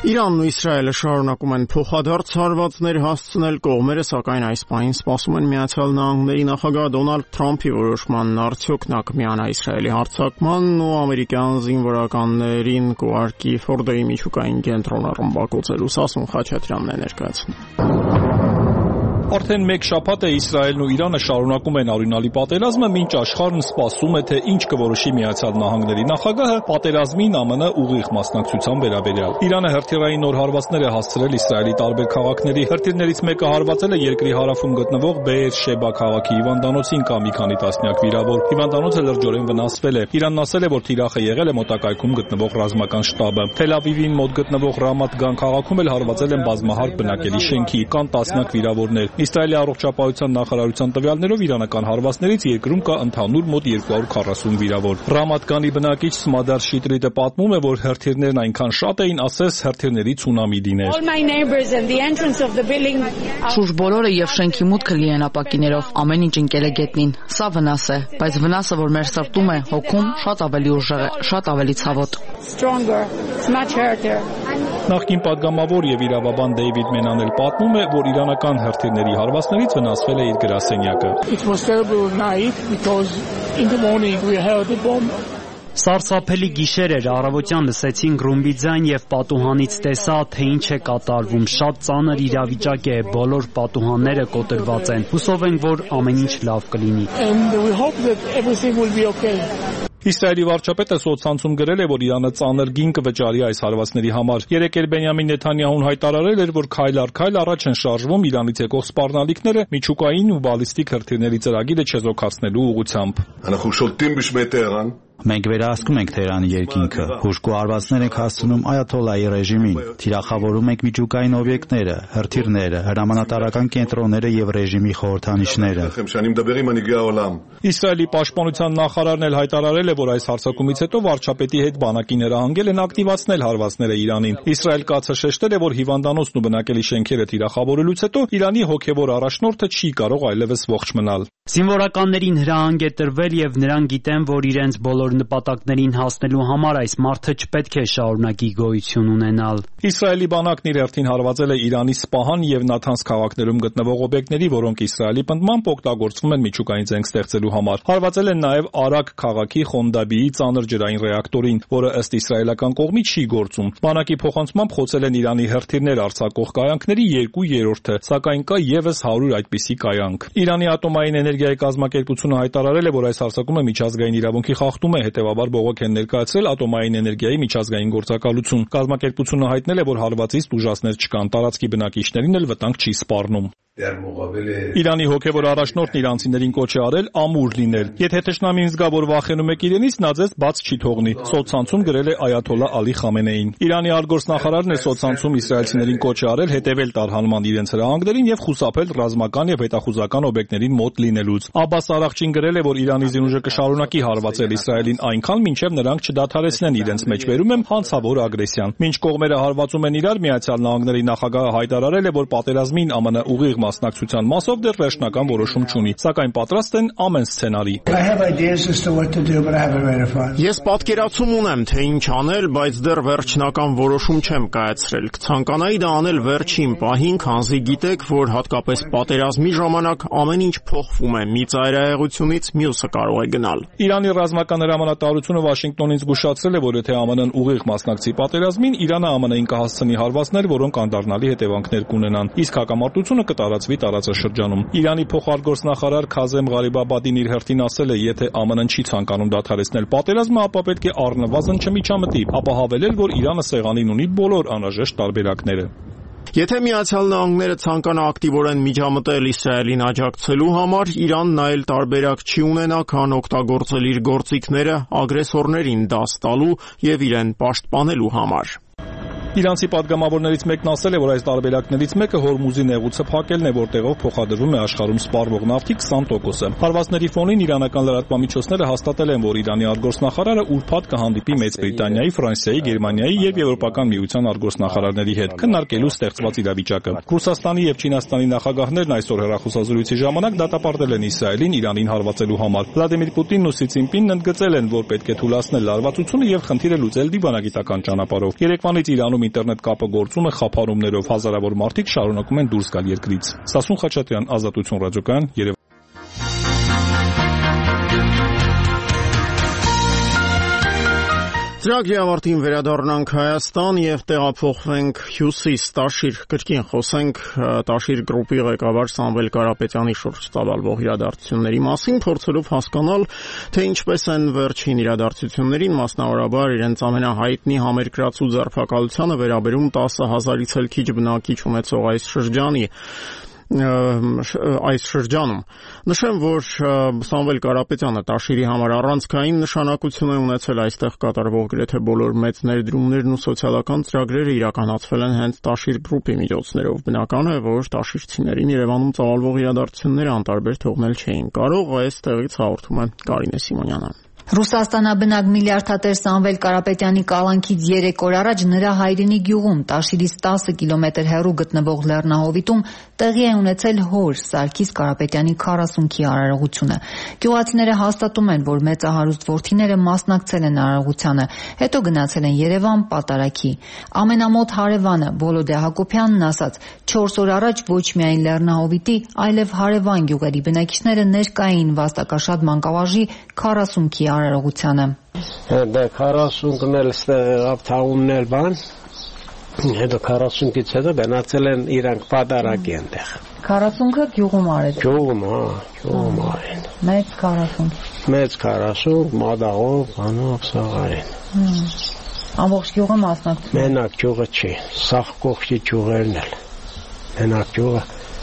Իրանն ու Իսրայելը շարունակում են փոխադարձ հարվածներ հասցնել կողմերը, սակայն այս պահին սպասում են Միացյալ Նահանգների նախագահ Դոնալդ Թրամփի որոշմանն արդյոք նա կմիանա Իսրայելի հարձակմանն ու ամերիկյան զինվորականներին կուարկի Ֆորդոյի միջուկային կենտրոնը ռմբակոծելու։ Սասուն Խաչատրյանն է ներկայացնում։ Արդեն մեկ շաբաթ է Իսրայելն ու Իրանը շարունակում են արյունալի պատերազմը, մինչ աշխարհն սպասում է, թե ինչ կորոշի Միացյալ Նահանգների նախագահը պատերազմին ԱՄՆ ուղիղ մասնակցության վերաբերյալ։ Իրանը հրթիռային նոր հարվածներ է հասցրել Իսրայելի տարբեր քաղաքների։ Հրթիռներից մեկը հարվածել է երկրի հարավում գտնվող Բեեր-Շեբա քաղաքի հիվանդանոցին, կա մի քանի տասնյակ վիրավոր։ Հիվանդանոցը լրջորեն վնասվել է։ Իրանն ասել է, որ թիրախը եղել է մոտակայքում գտնվող ռազմական շտաբը։ Թել Ավիվին մոտ գտնվող Ռամաթ Գան քաղաքում էլ հարվածել են բազմահարկ բնակելի շենքի, կան տասնյակ վիրավորներ։ Իսրայելի առողջապահության նախարարության տվյալներով իրանական հարվածներից երկրում կա ընդհանուր մոտ 240 վիրավոր։ Ռամաթ Գանի բնակիչ Սմադար Շիտրիտը պատմում է, որ հրթիռներն այնքան շատ էին, ասես հրթիռների ցունամի լիներ։ Շուրջ բոլորը եւ շենքի մուտքը լի են ապակիներով, ամեն ինչ ընկել է գետնին։ Սա վնաս է, բայց վնասը, որ մեր սրտում է, հոգում, շատ ավելի ուժեղ է, շատ ավելի ցավոտ։ Նախկին падգամավոր եւ իրավաբան Դեյվիդ Մենանել պատմում է, որ իրանական հրթիռների հարվածներից վնասվել է իր գրասենյակը։ Սարսափելի գիշեր էր, առավոտյան լսեցինք ռումբի ձայն եւ պատուհանից տեսա, թե ինչ է կատարվում։ Շատ ծանր իրավիճակ է, բոլոր պատուհանները կոտրված են։ Հուսով ենք, որ ամեն ինչ լավ կլինի։ Իսրայելի վարչապետը սոցցանցում գրել է, որ Իրանը ծանր գին կվճարի այս հարվածների համար։ Երեկ էլ Բենյամին Նեթանյահուն հայտարարել էր, որ քայլ առ քայլ առաջ են շարժվում Իրանից եկող սպառնալիքները միջուկային ու բալիստիկ հրթիռների ծրագիրը չեզոքացնելու ուղղությամբ։ Մենք վերահսկում ենք Թեհրանի երկինքը, հուժկու հարվածներ ենք հասցնում այաթոլլայի ռեժիմին, թիրախավորում ենք միջուկային օբյեկտները, հրթիռները, հրամանատարական կենտրոնները եւ ռեժիմի խորհրդանիշները։ Իսրայելի պաշտպանության նախարարն էլ հայտարարել է, որ այս հարձակումից հետո վարչապետի հետ բանակին հրահանգել են ակտիվացնել հարվածները Իրանին։ Իսրայել կացը շեշտել է, որ հիվանդանոցն ու բնակելի շենքերը թիրախավորելուց հետո Իրանի հոգևոր առաջնորդը չի կարող այլևս ողջ մնալ։ Զինվորականներին հրահանգ է տրվել եւ նրանք գիտեն, որ իրենց բոլոր նպատակներին հասնելու համար այս մարդը չպետք է շարունակի գոյություն ունենալ։ Իսրայելի բանակն իր հերթին հարվածել է Իրանի Սպահան եւ Նաթանզ քաղաքներում գտնվող օբյեկտների, որոնք Իսրայելի պնդմամբ օգտագործվում են միջուկային զենք ստեղծելու համար։ Հարվածել են նաեւ Արաք քաղաքի Խոնդաբիի ծանր ջրային ռեակտորին, որը ըստ իսրայելական կողմի չի գործում։ Բանակի փոխանցմամբ խոցել են Իրանի հերթիռներ արձակող կայանքների 2/3-ը, սակայն կա եւս 100 այդպիսի կայանք։ Իրանի ատոմային էներգիայի կազմակերպությունը հայտարարել է, որ այս հարձակումը միջազգային իրավունքի խախտում է, հետևաբար բողոք են ներկայացրել ատոմային էներգիայի միջազգային գործակալություն։ Կազմակերպությունը հայտնել է, որ հարվածից տուժածներ չկան, տարածքի բնակիչներին էլ վտանգ չի սպառնում։ Իրանի հոգևոր առաջնորդն իրանցիներին կոչ է արել ամուր լինել։ Եթե թշնամին զգա, որ վախենում եք իրենից, նա ձեզ բաց չի թողնի, սոցցանցում գրել է այաթոլլա Ալի Խամենեին։ Իրանի արտգործնախարարն է սոցցանցում իսրայելցիներին կոչ է արել հետևել տարհանման իրենց հրահանգներին եւ խուսափել ռազմական եւ հետախուզական օբյեկտներին մոտ լինելուց։ Աբբաս Արաղչին գրել է, որ Իրանի զինուժը կշարունակի հարվածել Իսրայելին այնքան, մինչեւ նրանք չդադարեցնեն իրենց մեջ բերում են հանցավոր ագրեսիան։ Մինչ կողմերը հարվածում են իրար, Միացյալ Նահանգների նախագահը հայտարարել է, որ պատերազմին ԱՄՆ ուղիղ մասնակցության մասով դեռ վերջնական որոշում չունի, սակայն պատրաստ են ամեն սցենարի։ Ես պատկերացում ունեմ, թե ինչ անել, բայց դեռ վերջնական որոշում չեմ կայացրել։ Կցանկանայի դա անել վերջին պահին, քանզի գիտեք, որ հատկապես պատերազմի ժամանակ ամեն ինչ փոխվում է, մի ծայրահեղությունից մյուսը կարող է գնալ։ Իրանի ռազմական հրամանատարությունը Վաշինգտոնին զգուշացրել է, որ եթե ԱՄՆ-ն ուղիղ մասնակցի պատերազմին, Իրանը ԱՄՆ-ին կհասցնի հարվածներ, որոնք անդառնալի հետևանքներ կունենան, իսկ հակամարտությունը կտարածվի տարածաշրջանում։ Իրանի փոխարտգործնախարար Քազեմ Ղարիբաբադին իր հերթին ասել է, եթե ԱՄՆ-ն չի ցանկանում դադարեցնել պատերազմը, ապա պետք է առնվազն չմիջամտի, ապա հավելել, որ Իրանը սեղանին ունի բոլոր անհրաժեշտ տարբերակները։ Եթե Միացյալ Նահանգները ցանկանա ակտիվորեն միջամտել Իսրայելին աջակցելու համար, Իրանն այլ տարբերակ չի ունենա, քան օգտագործել իր գործիքները ագրեսորներին դաս տալու եւ իրեն պաշտպանելու համար։ Իրանցի падգամավորներից մեկն ասել է, որ այս տարբերակներից մեկը Հորմուզի նեղուցը փակելն է, որտեղով փոխադրվում է աշխարհում սպառվող նավթի 20%-ը։ Հարվածների ֆոնին իրանական լրատվամիջոցները հաստատել են, որ Իրանի արտգործնախարարը ուրբաթ կհանդիպի Մեծ Բրիտանիայի, Ֆրանսիայի, Գերմանիայի եւ Եվրոպական միության արտգործնախարարների հետ, քննարկելու ստեղծված իրավիճակը։ Ռուսաստանի եւ Չինաստանի նախագահներն այսօր հեռախոսազրույցի ժամանակ դատապարտել են Իսրայելին Իրանին հարվածելու համար։ Վլադիմիր Պուտինն ու Սի Ցինպինն ընդգծել են, որ պետք է թույլատրել լարվածությունը եւ խնդիրը լուծել դիվանագիտական ճանապարհով։ Երեկվանից Իրանում ինտերնետ կապը գործում է խափանումներով, հազարավոր մարդիկ շարունակում են դուրս գալ երկրից։ Ստասուն Խաչատրյան, Ազատություն ռադիոկայան, Երևան։ Ծրագրի ավարտին վերադառնանք Հայաստան եւ տեղափոխվենք Հյուսիս Տաշիր, կրկին խոսենք Տաշիր գրուպի ղեկավար Սամվել Կարապետյանի շուրջ ծավալվող իրադարձությունների մասին, փորձելով հասկանալ, թե ինչպես են վերջին իրադարձություններին, մասնավորաբար իրենց ամենահայտնի համերկրացու ձերբակալությանը վերաբերում 10,000-ից էլ քիչ բնակիչ ունեցող այս շրջանում։ Նշեմ, որ Սամվել Կարապետյանը Տաշիրի համար առանցքային նշանակություն է ունեցել, այստեղ կատարվող գրեթե բոլոր մեծ ներդրումներն ու սոցիալական ծրագրերը իրականացվել են հենց Տաշիր գրուպի միջոցներով։ Բնական է, որ տաշիրցիներին Երևանում ծավալվող իրադարձությունները անտարբեր թողնել չէին կարող, այստեղից հաղորդում է Կարինե Սիմոնյանը։ Ռուսաստանաբնակ միլիարդատեր Սամվել Կարապետյանի կալանքից 3 օր առաջ նրա հայրենի գյուղում Տաշիրից 10 կիլոմետր հեռու գտնվող լեռնահովիտում տեղի է ունեցել հոր Սարգիս Կարապետյանի 40-քի արարողությունը։ Գյուղացիները հաստատում են, որ մեծահարուստ որդիները մասնակցել են արարողությանը, հետո գնացել են Երևան պատարագի։ Ամենամոտ հարևանը Վոլոդե Հակոբյանն ասաց, 4 օր առաջ ոչ միայն լեռնահովիտի, այլև հարևան գյուղերի բնակիչները ներկային վաստակաշատ մանկավարժի 40-քի արարողությանը։ Դե 40-ն էլ ստեղ եղավ թաղումն էլ բան, հետո 40-ից հետո գնացել են իրանք պատարագի այնտեղ։ 40-ը գյուղում արել։ Գյուղում, հա, գյուղում արել։ Մեծ 40։ Մեծ 40, մադաղով, բանով սաղարին։ Ամբողջ գյուղը մասնակցում։ Մենակ գյուղը չի, սաղ կողքի գյուղերն էլ։ Մենակ գյուղը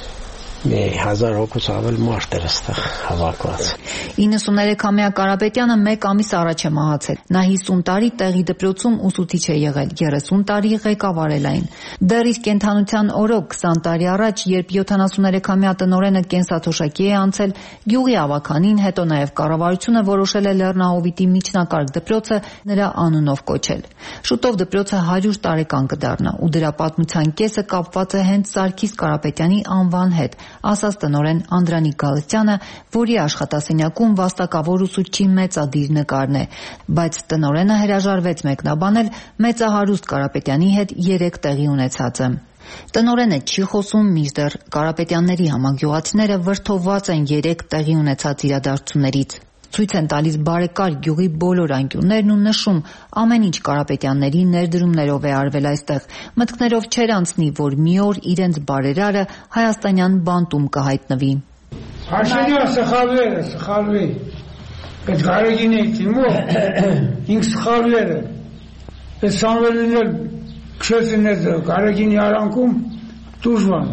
1000 հոգուց ավել մարդ էր այստեղ հավաքված։ 93-ամյա Կարապետյանը 1 ամիս առաջ է մահացել։ Նա 50 տարի տեղի դպրոցում ուսուցիչ է եղել, 30 տարի ղեկավարել այն։ Դեռ իր կենդանության օրոք 20 տարի առաջ, երբ 73-ամյա տնօրենը կենսաթոշակի է անցել, գյուղի ավականին, հետո նաև կառավարությունը որոշել է Լեռնահովիտի միջնակարգ դպրոցը նրա անունով կոչել։ Շուտով դպրոցը 100 տարեկան կդառնա, ու դրա պատմության կեսը կապված է հենց Սարգիս Կարապետյանի անվան հետ, ասաց տնօրեն Անդրանիկ Գալստյանը, որի աշխատասենյակում վաստակավոր ուսուցչի մեծադիր նկարն է, բայց տնօրենը հրաժարվեց մեկնաբանել մեծահարուստ Կարապետյանի հետ 3 տեղի ունեցածը։ Տնօրենը չի խոսում, մինչդեռ Կարապետյանների համագյուղացիները վրդովված են 3 տեղի ունեցած իրադարձություններից։ Ցույց են տալիս բարեկարգ գյուղի բոլոր անկյուններն ու նշում, ամեն ինչ Կարապետյանների ներդրումներով է արվել այստեղ, մտքներով չէր անցնի, որ մի օր իրենց բարերարը հայաստանյան բանտում կհայտնվի։ Հաշենյա սխալվի, այդ գարեգին է թիմո, ինք սխալվերը, այդ Սամվելին էլ քշեցին այդ գարեգինի արանքում դուժվան։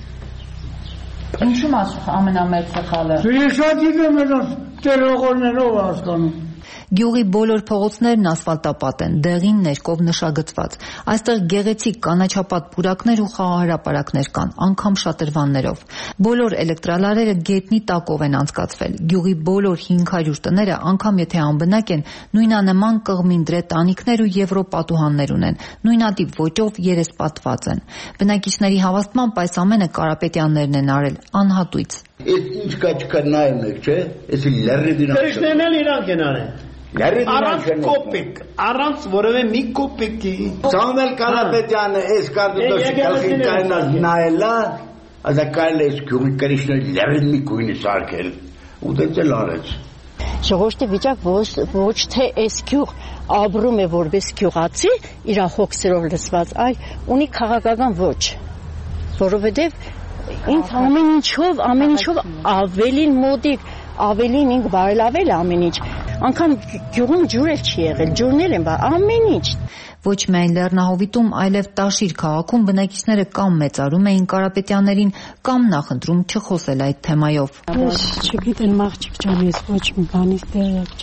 Ինչու՞ ամենամեծ սխալը։ Ես շատ գիտեմ այդ Տերողորներով հասկանում։ Գյուղի բոլոր փողոցներն ասֆալտապատ են, դեղին ներկով նշագծված։ Այստեղ գեղեցիկ կանաչապատ պուրակներ ու խաղահրապարակներ կան, անգամ շատրվաններով։ Բոլոր էլեկտրալարերը գետնի տակով են անցկացվել։ Գյուղի բոլոր 500 տները, անգամ եթե անբնակ են, նույնանման կղմինդրե տանիքներ ու եվրոպատուհաններ ունեն, նույնատիպ ոճով երեսպատված են։ Բնակիչների հավաստմամբ այս ամենը Կարապետյաններն են արել, անհատույց։ Այդ ինչ կա նայում եք, չէ՞, այս լեռի դինակ։ Քրիշներն էլ իրանք են արել։ Առանց կոպիկ, առանց որևէ մի կոպիկի։ Սամվել Կարապետյանը այս կարդուտոշի գլխին կայնած նայելա, ասա կարել այս գյուղի քրիշները լեռին մի կույնի սարքել, ու դեցել արեց։ Ժողովրդի վիճակ ոչ թե այս գյուղ ապրում է որպես գյուղացի, իր հոգսերով լցված, այլ ունի քաղաքական ոճ, որովհետև ինձ ամեն ինչով ավելին մոտիկ, ավելին ինք բարելավել ամեն ինչ, անգամ գյուղում ջուր էլ չի եղել, ջուրն էլ են ամեն ինչ։ Ոչ միայն Լեռնահովիտում, այլև Տաշիր քաղաքում բնակիչները կամ մեծարում էին Կարապետյաններին, կամ նախընտրում չխոսել այդ թեմայով։ Չգիտեմ, աղջիկ ջան, ես ոչ մի բանից տեղյակ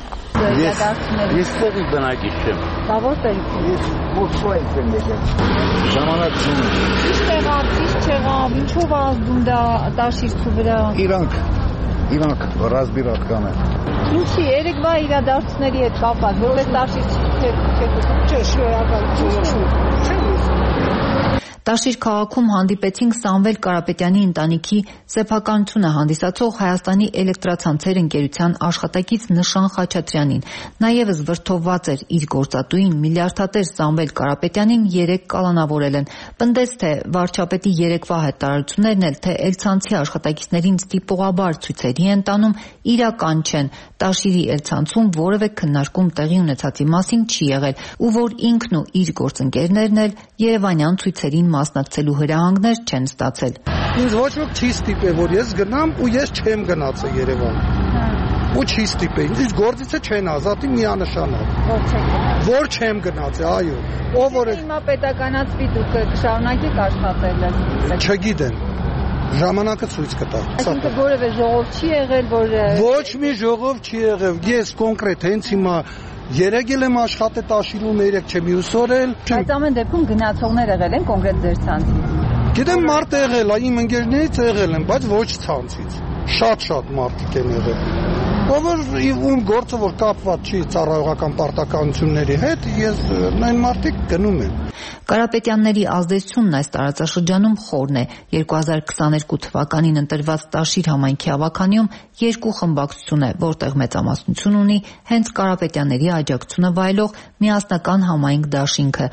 չեմ։ Ես տեղի բնակիչ չեմ։ Բա որտեղ։ Ես Մոսկվայից եմ եկել։ Ժամանակ չունեմ։ Ճիշտ եղավ, ճիշտ չեղավ, ինչով ազդում դա Տաշիրցու վրա։ Իրանք ռազմիրատկան են։ Ինչի, երեկվա իրադարձությունների հետ կապված, որպես Տաշիրցու չէ, շնորհակալություն։ Տաշիր քաղաքում հանդիպեցինք Սամվել Կարապետյանի ընտանիքի սեփականությունը հանդիսացող Հայաստանի էլեկտրացանցեր ընկերության աշխատակից Նշան Խաչատրյանին։ Նա ևս վրդովված էր իր գործատուին միլիարդատեր Սամվել Կարապետյանին 3 կալանավորել են։ Պնդեց, թե վարչապետի երեկվա հայտարարություններն էլ թե Էլցանցի աշխատակիցներին ստիպողաբար ցույցերի են տանում, իրական չեն։ Տաշիրի Էլցանցում որևէ քննարկում տեղի ունեցածի մասին չի եղել, ու որ ինքն ու իր գործընկերներն էլ երևանյան ցույցերին մասնակցելու հրահանգներ չեն ստացել։ Ինձ ոչ ոք չի ստիպել, որ ես գնամ ու ես չեմ գնացել Երևան։ Ու չի ստիպել։ Ինձ գործիցը չեն ազատի միանշանակ։ Որ չեմ գնացել, այո։ Ով որ հիմա պետականացվի դուք կշարունակեք աշխատել։ Չգիտեմ։ Ժամանակը ցույց կտա։ Այսինքն որևէ ժողով չի եղել, որ ոչ մի ժողով չի եղել։ Ես կոնկրետ հենց հիմա երեգել եմ աշխատել Տաշիրում 3 չեմ մյուս օրել։ Բայց ամեն դեպքում գնացողներ եղել են կոնկրետ ձեր ցանցից։ Գիտեմ մարդ եղել, իմ ընկերներից եղել են, բայց ոչ ցանցից։ Շատ մարդիկ են եղել։ Ով ում գործը որ կապված չի ծառայողական պարտականությունների հետ, ես նույն մարդիկ գնում եմ։ Կարապետյանների ազդեցությունն այս տարածաշրջանում խորն է։ 2022 թվականին ընտրված Տաշիր համայնքի ավականիում 2 խմբակցություն է, որտեղ մեծամասնություն ունի հենց Կարապետյանների աջակցությունը վայելող միասնական համայնք Դաշինքը։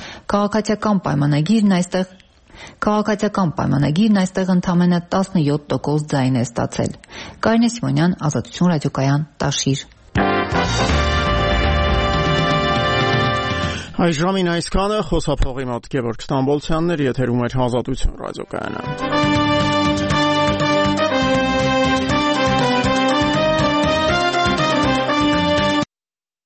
Քաղաքացիական պայմանագիրն այստեղ ընդամենը 17% ձայն է ստացել։ Կարինե Սիմոնյան, Ազատություն ռադիոկայան, Տաշիր։ Այս ժամին այսքանը, խոսափողի մոտ Գևորգ Ստամբոլցյանն էր, եթերում էր Ազատություն ռադիոկայանը։